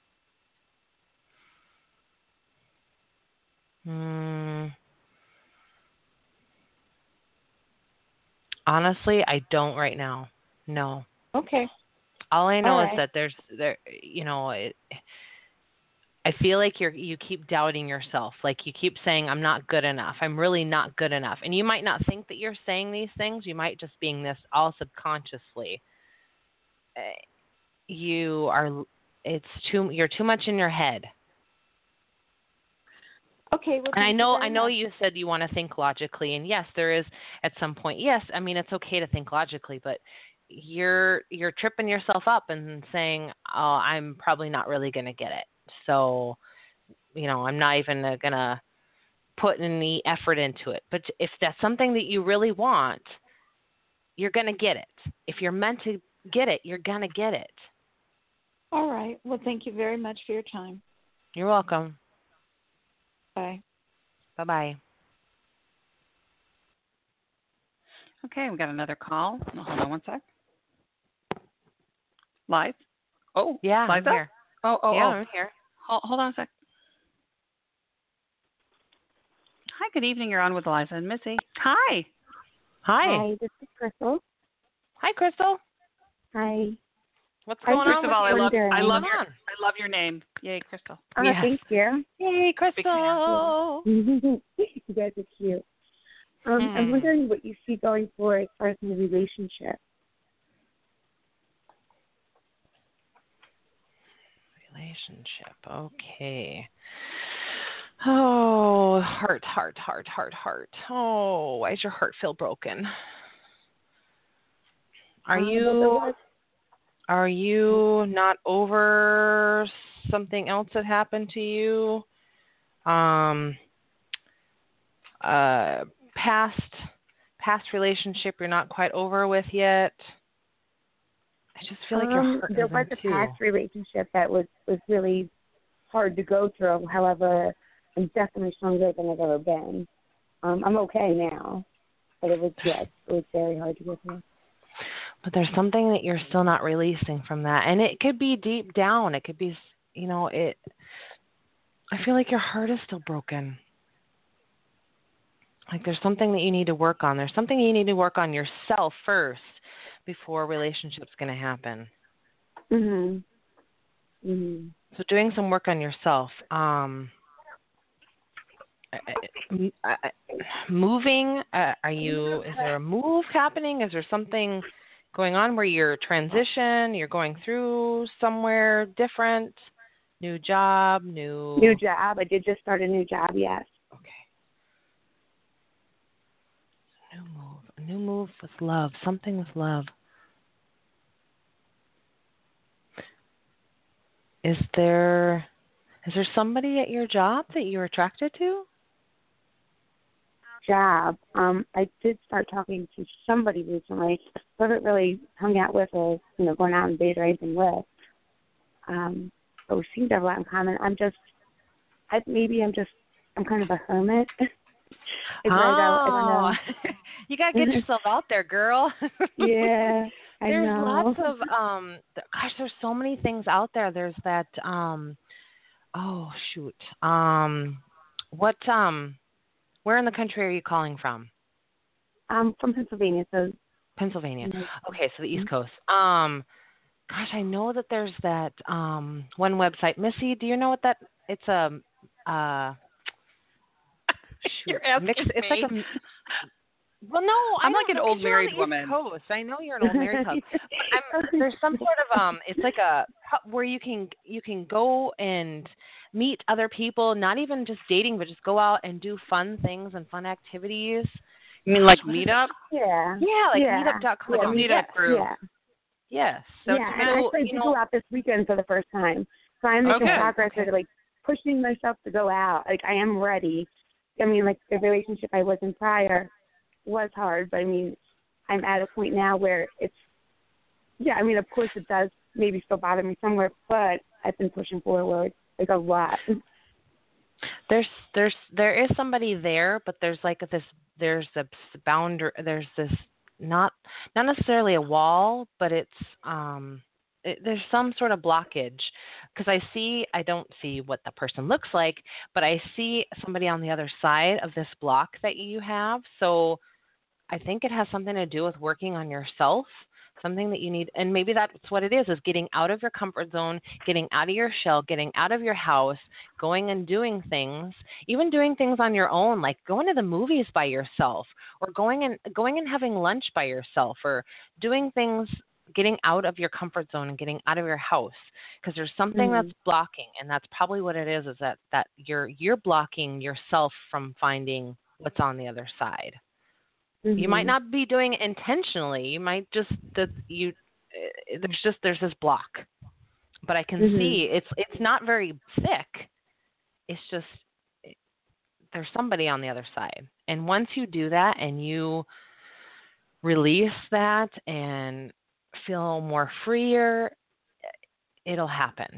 C: Honestly, I don't right now. No.
G: Okay.
C: All I know is that I feel like you keep doubting yourself. Like you keep saying, I'm not good enough. I'm really not good enough. And you might not think that you're saying these things. You might just being this all subconsciously. You're too much in your head.
G: Okay. Well,
C: and I know you said you want to think logically, and yes, there is at some point. Yes, I mean it's okay to think logically, but you're tripping yourself up and saying, "Oh, I'm probably not really going to get it." So, I'm not even going to put any effort into it. But if that's something that you really want, you're going to get it. If you're meant to get it, you're going to get it.
G: All right. Well, thank you very much for your time.
C: You're welcome.
G: Bye.
C: Bye-bye.
B: Okay, we got another call. Hold on one sec. Live? Oh,
C: yeah,
B: Liza?
C: I'm here.
B: Oh,
C: I'm here.
B: Hold on a sec. Hi, good evening. You're on with Liza and Missy. Hi.
H: Hi, this is Crystal.
C: Hi, Crystal.
H: Hi.
C: What's going on?
B: First of all, I love your name. Yay, Crystal.
H: Yes. Thank you.
C: Yay, Crystal.
H: You guys are cute. I'm wondering what you see going forward as far as in the relationship.
C: Relationship. Okay. Oh, heart. Oh, why does your heart feel broken? Are you not over something else that happened to you? Past relationship you're not quite over with yet? I just feel like you're hurting.
H: There was a past relationship that was really hard to go through. However, I'm definitely stronger than I've ever been. I'm okay now, but it was very hard to go through.
C: But there's something that you're still not releasing from that, and it could be deep down. It could be, I feel like your heart is still broken. Like there's something that you need to work on. There's something you need to work on yourself first before a relationship's going to happen. So doing some work on yourself. Moving. Is there a move happening? Is there something going on where you're you're going through somewhere different? New job? New
H: job. I did just start a new job, yes.
C: Okay. A new move with love. Something with love. Is there somebody at your job that you're attracted to?
H: Job. I did start talking to somebody recently. I haven't really hung out with or going out on dates or anything with. But we seem to have a lot in common. I'm kind of a hermit. I don't know.
C: You gotta get yourself out there, girl.
H: Yeah, I
C: there's
H: know.
C: lots of there's so many things out there. There's that where in the country are you calling from?
H: I'm from Pennsylvania, so
C: Pennsylvania. Okay, so the East Coast. I know that there's that one website. Missy, do you know what that? It's
B: You're asking
C: mix. It's
B: me?
C: like a. Well, no,
B: I'm like an old married woman.
C: Coast. I know you're an old married couple. There's some sort of it's like a where you can go and meet other people, not even just dating, but just go out and do fun things and fun activities.
B: You mean like Meetup?
H: Yeah.
C: Yeah, like
H: yeah.
C: Meetup.com.
B: Like a Meetup group.
H: Yeah.
C: Yes.
H: So and I actually did go out this weekend for the first time. So I'm making progress with like pushing myself to go out. Like I am ready. I mean, like the relationship I was in prior was hard, but I mean, I'm at a point now where it's, I mean, of course it does maybe still bother me somewhere, but I've been pushing forward like a lot.
C: There is somebody there, but there's like there's a boundary, there's this not necessarily a wall, but it's there's some sort of blockage, because I don't see what the person looks like, but I see somebody on the other side of this block that you have. So I think it has something to do with working on yourself, something that you need. And maybe that's what it is getting out of your comfort zone, getting out of your shell, getting out of your house, going and doing things, even doing things on your own, like going to the movies by yourself, or going and having lunch by yourself, or doing things, getting out of your comfort zone and getting out of your house, because there's something that's blocking, and that's probably what it is that you're blocking yourself from finding what's on the other side. You might not be doing it intentionally. You might just there's this block, but I can see it's not very thick. It's just there's somebody on the other side, and once you do that and you release that and feel more freer, it'll happen.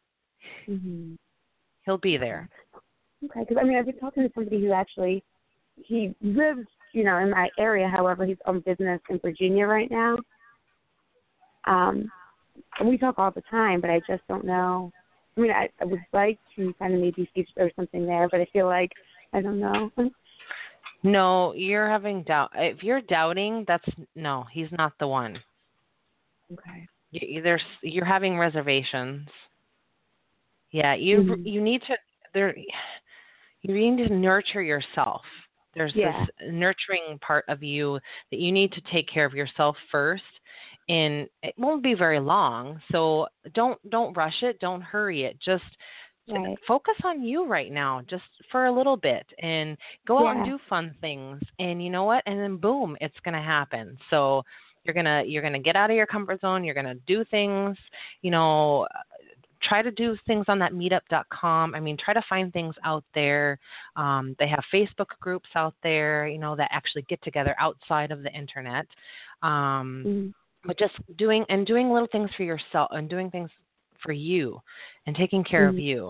C: He'll be there.
H: Okay, because I mean, I've been talking to somebody who actually he lives, in my area. However, he's on business in Virginia right now. And we talk all the time, but I just don't know. I mean, I would like to kind of maybe see if there's something there, but I feel like I don't know.
C: No, you're having doubt. If you're doubting, he's not the one.
H: Okay.
C: You're having reservations. Yeah, you need to you need to nurture yourself. There's this nurturing part of you that you need to take care of yourself first, and it won't be very long. So don't rush it. Don't hurry it. Just focus on you right now, just for a little bit, and go out and do fun things. And you know what? And then boom, it's gonna happen. So you're gonna get out of your comfort zone. You're gonna do things. Try to do things on that meetup.com. I mean, try to find things out there. They have Facebook groups out there, that actually get together outside of the internet. But just doing little things for yourself and doing things for you and taking care of you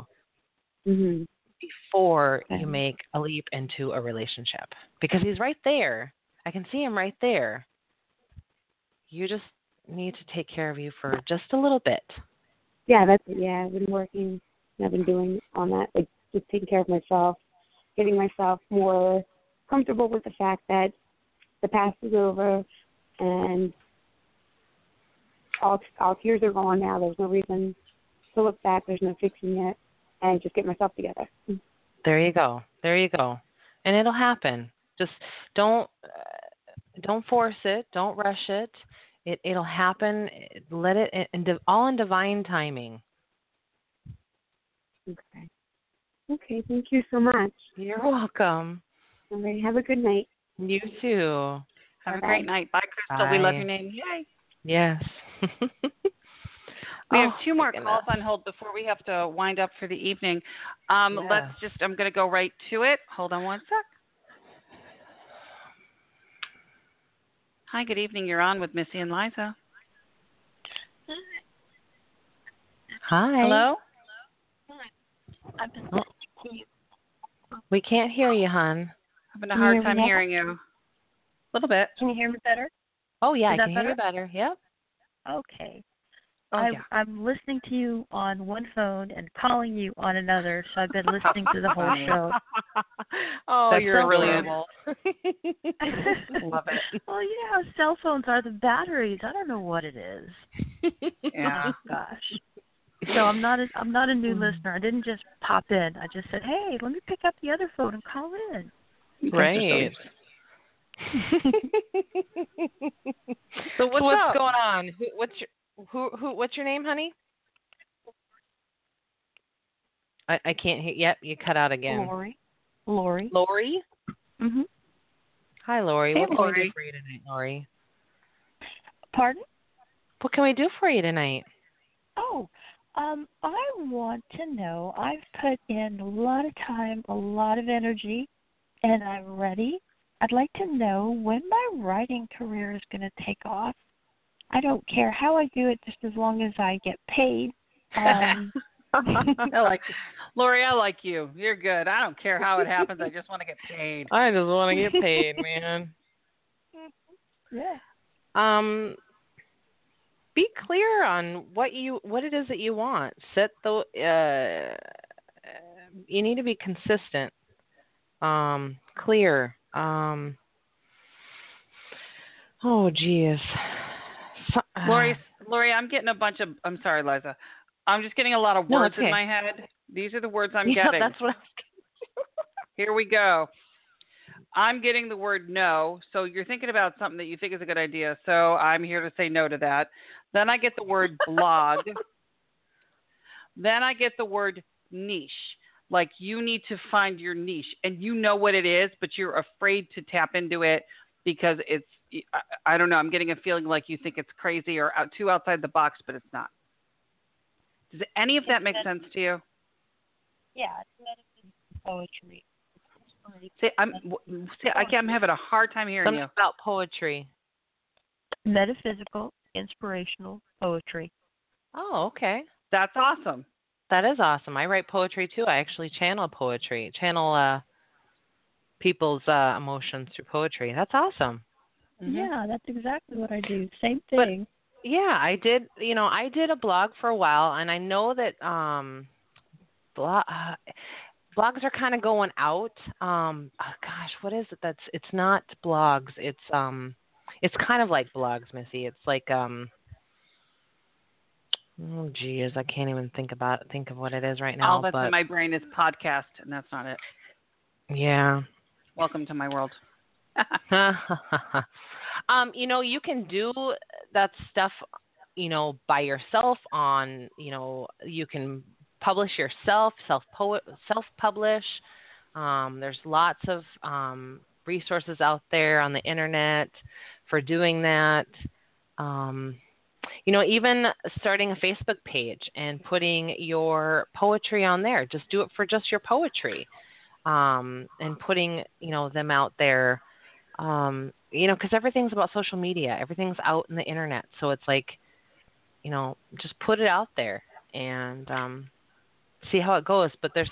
C: before you make a leap into a relationship, because he's right there. I can see him right there. You just need to take care of you for just a little bit.
H: Yeah, that's it. Yeah, I've been working. I've been doing on that, like just taking care of myself, getting myself more comfortable with the fact that the past is over and all tears are gone now. There's no reason to look back. There's no fixing it, and just get myself together.
C: There you go. And it'll happen. Just don't force it. Don't rush it. It'll happen. Let it, all in divine timing.
H: Okay. Thank you so much.
C: You're welcome.
H: All right. Have a good night.
C: You too.
B: Have a great night. Bye, Crystal.
C: Bye.
B: We love your name. Yay.
C: Yes.
B: We have two more calls on hold before we have to wind up for the evening. I'm going to go right to it. Hold on one sec. Hi, good evening. You're on with Missy and Liza.
C: Hi.
B: Hello?
C: We can't hear you, hon.
B: Having a hard time hearing you. A little bit.
I: Can you hear me better?
C: Oh, yeah, I can hear you better. Yep.
I: Okay.
C: Oh,
I: I'm listening to you on one phone and calling you on another, so I've been listening to the whole show.
B: That's you're
C: so
B: brilliant.
C: Love it.
I: Well, you know how cell phones are, the batteries. I don't know what it is.
B: Yeah.
I: Oh, gosh. So I'm not a new listener. I didn't just pop in. I just said, hey, let me pick up the other phone and call in.
C: Right. So what's going on? What's your name, honey? I can't hear. Yep, you cut out again.
I: Lori.
C: Mhm. Hi, Lori.
I: Hey,
C: what can
I: Lori.
C: we do for you tonight, Lori?
I: Pardon?
C: What can we do for you tonight?
I: Oh, I want to know. I've put in a lot of time, a lot of energy, and I'm ready. I'd like to know when my writing career is going to take off. I don't care how I do it, just as long as I get paid.
B: I like Lori. I like you. You're good. I don't care how it happens. I just want to get paid.
C: I just want to get paid, man.
I: Yeah.
C: Be clear on what it is that you want. Set the. You need to be consistent. Clear. Oh, geez.
B: Lori, I'm getting a bunch of. I'm sorry, Liza. I'm just getting a lot of words in my head. These are the words I'm getting.
C: That's what I was
B: Here we go. I'm getting the word no. So you're thinking about something that you think is a good idea. So I'm here to say no to that. Then I get the word blog. Then I get the word niche. Like you need to find your niche. And you know what it is, but you're afraid to tap into it because it's, I don't know, I'm getting a feeling like you think it's crazy or too outside the box, but it's not. Does any of that make sense to you?
I: Yeah, it's poetry.
B: I'm having a hard time hearing
C: Something
B: you.
C: about poetry.
I: Metaphysical, inspirational poetry.
C: Oh, okay.
B: That's awesome.
C: That is awesome. I write poetry too. I actually channel people's emotions through poetry. That's awesome.
I: Mm-hmm. Yeah, that's exactly what I do. Same thing.
C: But, yeah, I did. I did a blog for a while, and I know that blogs are kind of going out. Gosh, what is it? It's not blogs. It's kind of like blogs, Missy. It's like oh geez, I can't even think of what it is right now.
B: All that's in my brain is podcast, and that's not it.
C: Yeah.
B: Welcome to my world.
C: You can do that stuff, by yourself on, you can publish yourself, self-publish. There's lots of resources out there on the internet for doing that. Even starting a Facebook page and putting your poetry on there. Just do it for just your poetry, and putting, them out there. Because everything's about social media. Everything's out in the internet. So it's like, just put it out there and see how it goes. But there's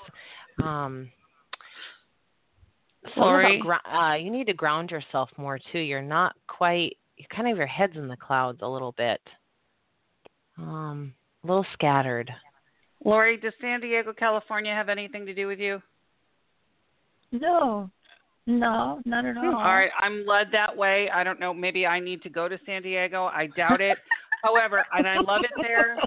B: Lori,
C: you need to ground yourself more too. You're kind of your head's in the clouds a little bit. A little scattered.
B: Lori, does San Diego, California have anything to do with you?
I: No, not at all.
B: All right, I'm led that way. I don't know. Maybe I need to go to San Diego. I doubt it. However, and I love it there,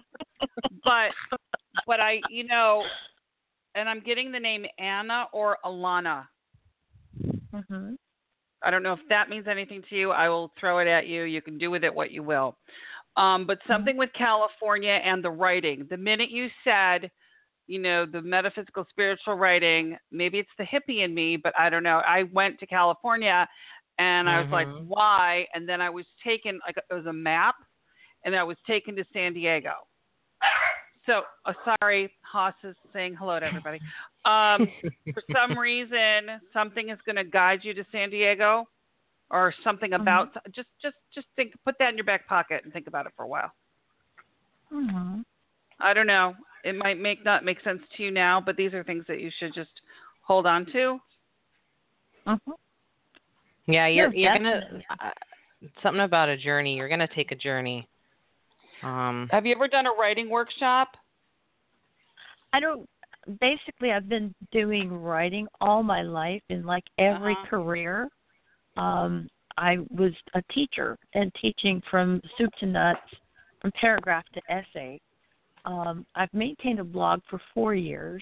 B: but I, and I'm getting the name Anna or Alana.
I: Mm-hmm.
B: I don't know if that means anything to you. I will throw it at you. You can do with it what you will. But something with California and the writing. The minute you said, the metaphysical spiritual writing, maybe it's the hippie in me, but I don't know. I went to California and I was like, why? And then I was taken, like it was a map, and I was taken to San Diego. So, sorry, Haas is saying hello to everybody. For some reason, something is going to guide you to San Diego, or something about, just think, put that in your back pocket and think about it for a while.
I: Mm-hmm.
B: I don't know. It might not make sense to you now, but these are things that you should just hold on to.
I: Mm-hmm.
C: Yeah, you're gonna something about a journey. You're gonna take a journey.
B: Have you ever done a writing workshop?
I: Basically, I've been doing writing all my life in like every career. I was a teacher and teaching from soup to nuts, from paragraph to essay. I've maintained a blog for 4 years.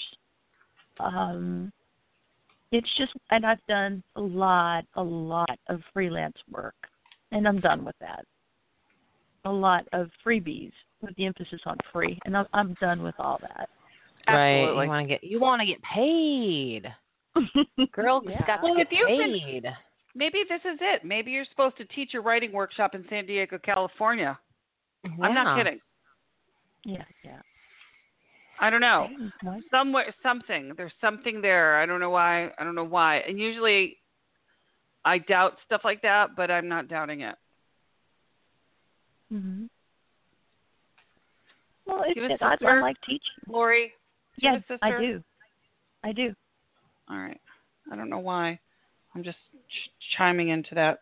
I: It's just, and I've done a lot of freelance work, and I'm done with that. A lot of freebies with the emphasis on free, and I'm done with all that.
C: Right.
B: Absolutely.
C: You want to get paid. Girls got to get paid.
B: Maybe this is it. Maybe you're supposed to teach a writing workshop in San Diego, California.
C: Yeah.
B: I'm not kidding.
I: Yeah.
B: I don't know. Somewhere, something. There's something there. I don't know why. And usually I doubt stuff like that, but I'm not doubting it.
I: Mm-hmm. Well, I like teaching.
B: Lori?
I: Yes, I do.
B: All right. I don't know why. I'm just chiming into that.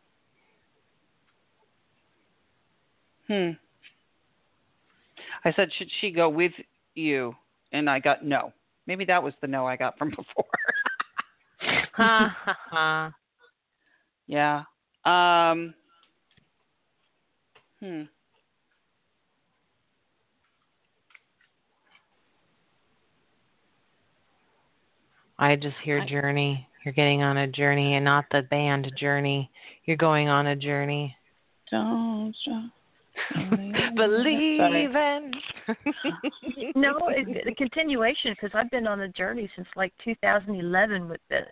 B: I said, should she go with you? And I got no. Maybe that was the no I got from before. Yeah.
C: I just hear journey. You're getting on a journey, and not the band journey. You're going on a journey.
B: Don't stop.
C: Believing.
I: No, the continuation, because I've been on a journey since like 2011 with this.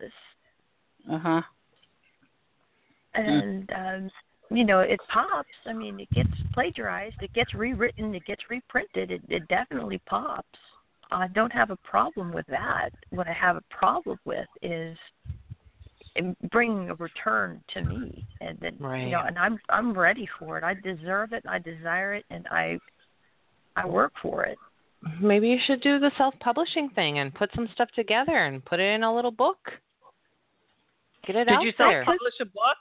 I: And it pops. I mean, it gets plagiarized, it gets rewritten, it gets reprinted. It definitely pops. I don't have a problem with that. What I have a problem with is bringing a return to me, and then
C: right.
I: And I'm ready for it. I deserve it. I desire it, and I work for it.
C: Maybe you should do the self-publishing thing and put some stuff together and put it in a little book. Get it out there.
B: Did you self-publish a book?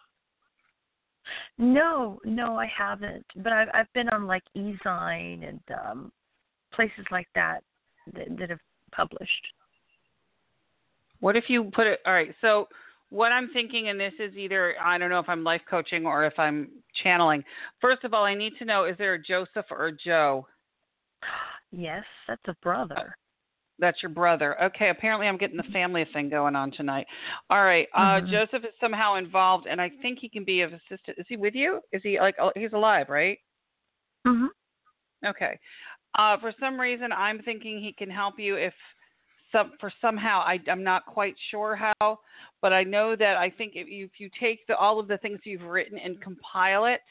I: No, I haven't. But I've been on like eZine and places like that have published.
B: What if you put it? All right. So what I'm thinking, and this is either, I don't know if I'm life coaching or if I'm channeling. First of all, I need to know, is there a Joseph or a Joe?
I: Yes, that's a brother.
B: That's your brother. Okay, apparently I'm getting the family thing going on tonight. All right, Joseph is somehow involved, and I think he can be of assistance. Is he with you? Is he he's alive, right? Okay. For some reason, I'm thinking he can help you somehow. I'm not quite sure how, but I know that I think if you take all of the things you've written and compile it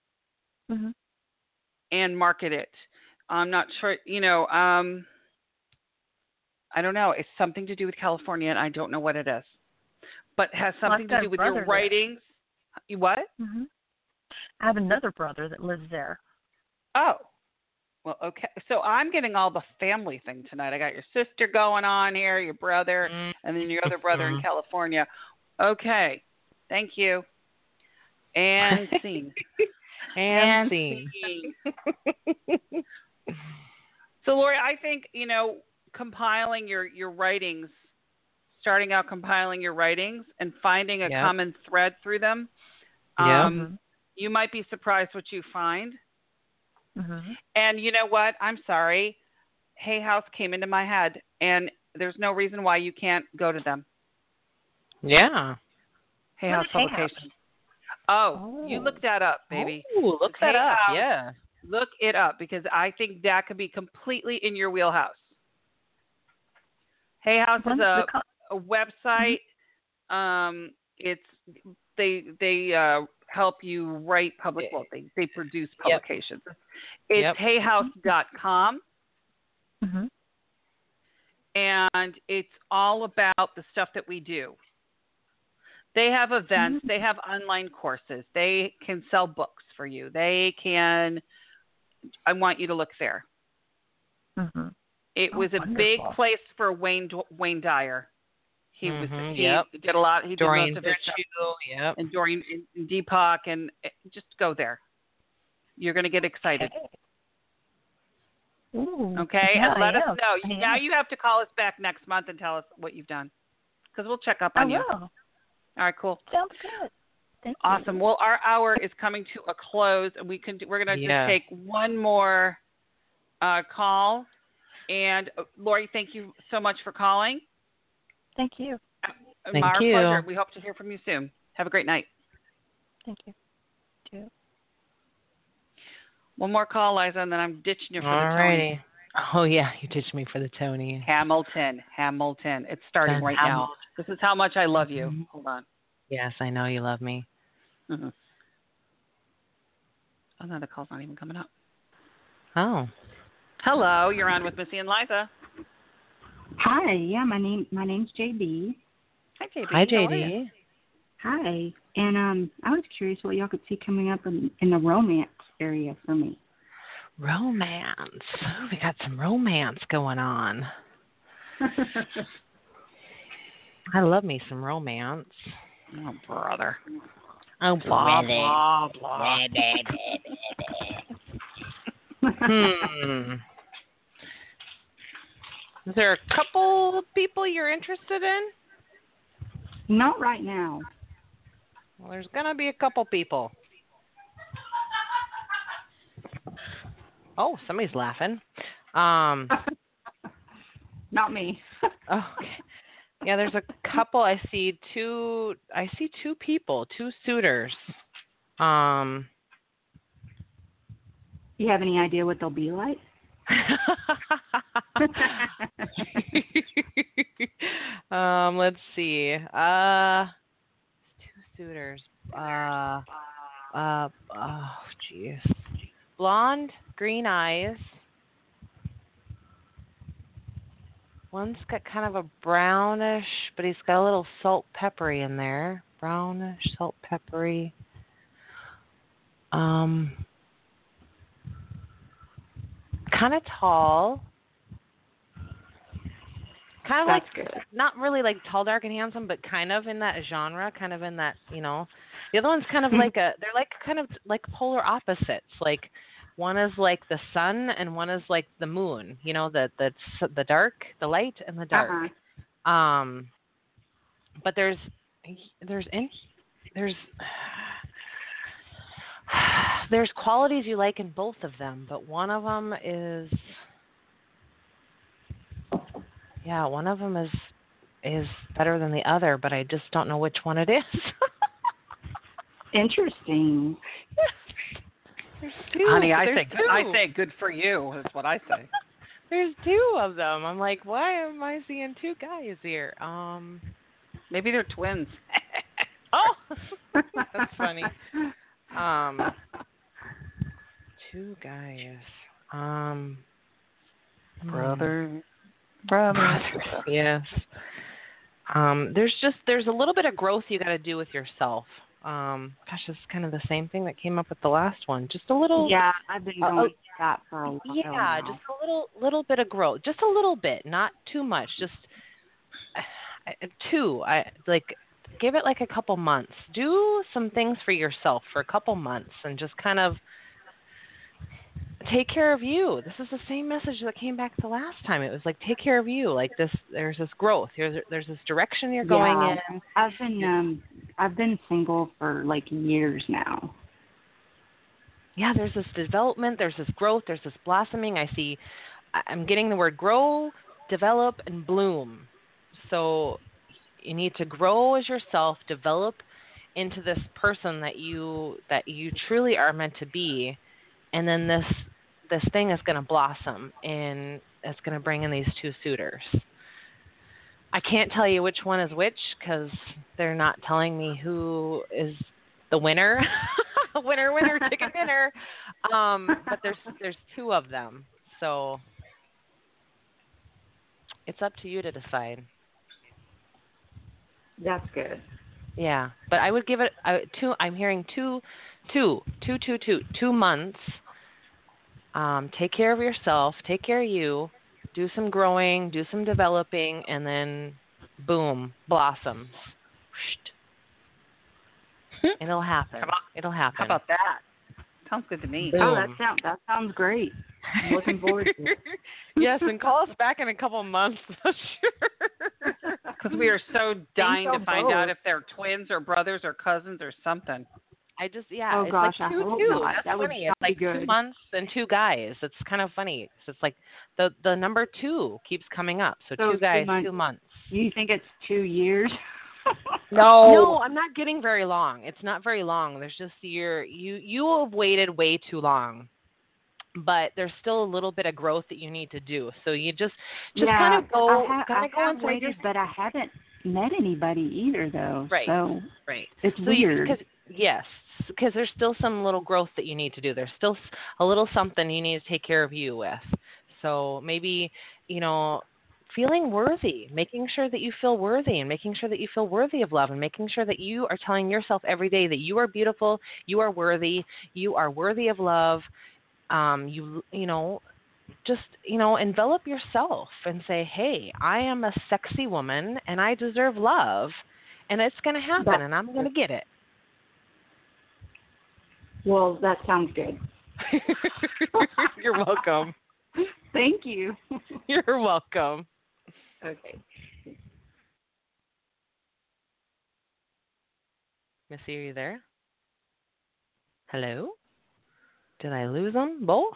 B: and market it. I'm not sure, I don't know. It's something to do with California, and I don't know what it is. But it has something to do with your writings. You what?
I: I have another brother that lives there.
B: Oh. Well, okay. So I'm getting all the family thing tonight. I got your sister going on here, your brother, and then your other brother in California. Okay. Thank you. And scene.
C: and scene.
B: So, Lori, I think, compiling your writings, starting out compiling your writings and finding a common thread through them, you might be surprised what you find. And you know what? I'm sorry. Hay House came into my head, and there's no reason why you can't go to them.
C: Yeah.
B: Hay House Publications. Oh, you look that up, baby.
C: Oh, look that up. Yeah.
B: Look it up, because I think that could be completely in your wheelhouse. Hay House is a website. They help you write public. Well, they produce publications. It's hayhouse.com. And it's all about the stuff that we do. They have events. They have online courses. They can sell books for you. I want you to look there. It was a big place for Wayne Dyer. He was he did a lot. He did most of his stuff. And Doreen and Deepak, and just go there. You're going to get excited. Okay, and let us know. Now you have to call us back next month and tell us what you've done, because we'll check up on you. All right, cool.
I: Sounds good. Thank
B: you. Well, our hour is coming to a close, and we're going to just take one more call. And Lori, thank you so much for calling.
I: Thank you.
B: Our pleasure. We hope to hear from you soon. Have a great night.
I: Thank you. Too.
B: One more call, Liza, and then I'm ditching you for the Tony.
C: Oh, yeah, you ditched me for the Tony.
B: Hamilton. It's starting right now. This is how much I love you. Hold on.
C: Yes, I know you love me.
B: Mm-hmm. Oh, no, the call's not even coming up.
C: Oh.
B: Hello, you're on with Missy and Liza.
J: Hi, yeah, my name's JD.
B: Hi, JD.
C: Hi, JD.
J: Hi, and I was curious what y'all could see coming up in the romance area for me.
C: Romance. We got some romance going on. I love me some romance.
B: Oh, brother.
C: Oh, blah, blah, blah. Is there a couple people you're interested in?
J: Not right now.
C: Well, there's going to be a couple people. Oh, somebody's laughing.
J: Not me.
C: Okay. Yeah, there's a couple. I see two people, two suitors.
J: You have any idea what they'll be like?
C: Let's see. Two suitors. Oh, jeez. Blonde, green eyes. One's got kind of a brownish, but he's got a little salt peppery in there. Brownish, salt peppery. Kind of tall. Kind of
J: That's
C: like,
J: good.
C: not really like tall, dark, and handsome, but kind of in that genre, kind of in that, you know. The other one's kind of like they're like kind of like polar opposites. Like one is like the sun and one is like the moon, you know, the dark, the light and the dark. But there's qualities you like in both of them, but one of them is better than the other, but I just don't know which one it is.
J: Interesting.
C: There's two.
B: Honey, I say good for you. That's what I say.
C: There's two of them. I'm like, why am I seeing two guys here?
B: Maybe they're twins.
C: Oh, that's funny. Two guys.
B: Brother.
C: Yes. There's a little bit of growth you got to do with yourself. Gosh, it's kind of the same thing that came up with the last one. Just a little.
J: Yeah, I've been going with that for a while.
C: Yeah,
J: now.
C: just a little bit of growth. Just a little bit, not too much. Just two. Give it like a couple months. Do some things for yourself for a couple months and just kind of take care of you. This is the same message that came back the last time. It was like, take care of you. Like this, there's this growth. There's this direction you're going in.
J: I've been single for like years now.
C: Yeah, there's this development. There's this growth. There's this blossoming. I'm getting the word grow, develop, and bloom. So you need to grow as yourself, develop into this person that you truly are meant to be, and then this thing is going to blossom and it's going to bring in these two suitors. I can't tell you which one is which because they're not telling me who is the winner. winner, chicken dinner. But there's two of them, so it's up to you to decide.
J: That's good.
C: Yeah, but I would give it two. I'm hearing two months. Take care of yourself. Take care of you. Do some growing. Do some developing, and then, boom, blossoms. It'll happen. It'll happen.
B: How about that? Sounds good to me.
C: Boom.
J: Oh, that sounds great. I'm looking forward to it.
C: Yes, and call us back in a couple months. Sure.
B: Because we are so dying to find out if they're twins or brothers or cousins or something.
C: I just
J: Oh
C: it's
J: gosh,
C: like
J: I
C: 2
J: hope
C: 2.
J: not.
C: That's
J: That would
C: funny.
J: not
C: It's like
J: be good.
C: 2 months and 2 guys. It's kind of funny. So it's like the number 2 keeps coming up. So 2 guys, 2 months.
J: Do you think it's 2 years?
C: No, I'm not getting very long. It's not very long. There's just you have waited way too long. But there's still a little bit of growth that you need to do. So you just kind of go
J: I have waited, but I haven't met anybody either, though.
C: Right.
J: So
C: right.
J: It's weird.
C: Because there's still some little growth that you need to do. There's still a little something you need to take care of you with. So maybe, feeling worthy, making sure that you feel worthy and making sure that you feel worthy of love and making sure that you are telling yourself every day that you are beautiful, you are worthy of love. Envelop yourself and say, hey, I am a sexy woman and I deserve love and it's going to happen and I'm going to get it.
J: Well, that sounds good.
C: You're welcome.
J: Thank you.
C: You're welcome.
J: Okay.
C: Missy, are you there? Hello? Did I lose them both?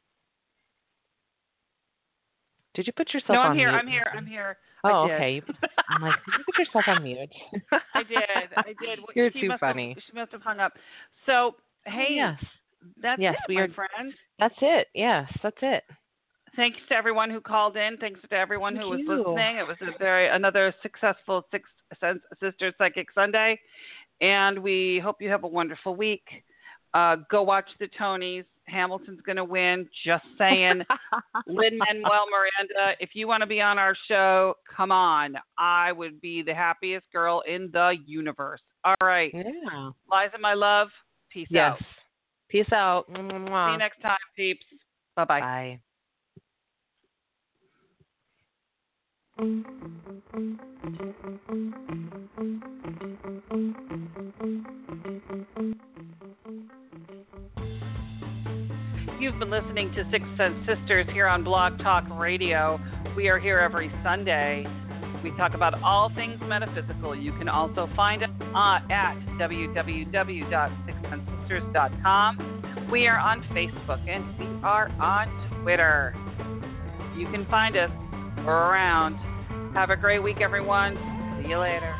C: Did you put yourself on mute?
B: No, I'm here.
C: Oh, okay. I'm like, did you put yourself on mute?
B: I did.
C: You're too funny.
B: She must have hung up. So, hey,
C: yes.
B: That's it, my friend.
C: That's it. Yes, that's it.
B: Thanks to everyone who called in. Thanks to everyone who was listening. It was another successful Sister Psychic Sunday, and we hope you have a wonderful week. Go watch the Tonys. Hamilton's going to win. Just saying. Lin-Manuel Miranda, if you want to be on our show, come on. I would be the happiest girl in the universe. All right.
C: Yeah.
B: Liza, my love, peace out.
C: Yes. Peace out.
B: See you next time, peeps. Bye-bye.
C: Bye.
B: You've been listening to Six Sense Sisters here on Blog Talk Radio. We are here every Sunday. We talk about all things metaphysical. You can also find us at www.sixsensesisters.com. We are on Facebook and we are on Twitter. You can find us around. Have a great week, everyone. See you later.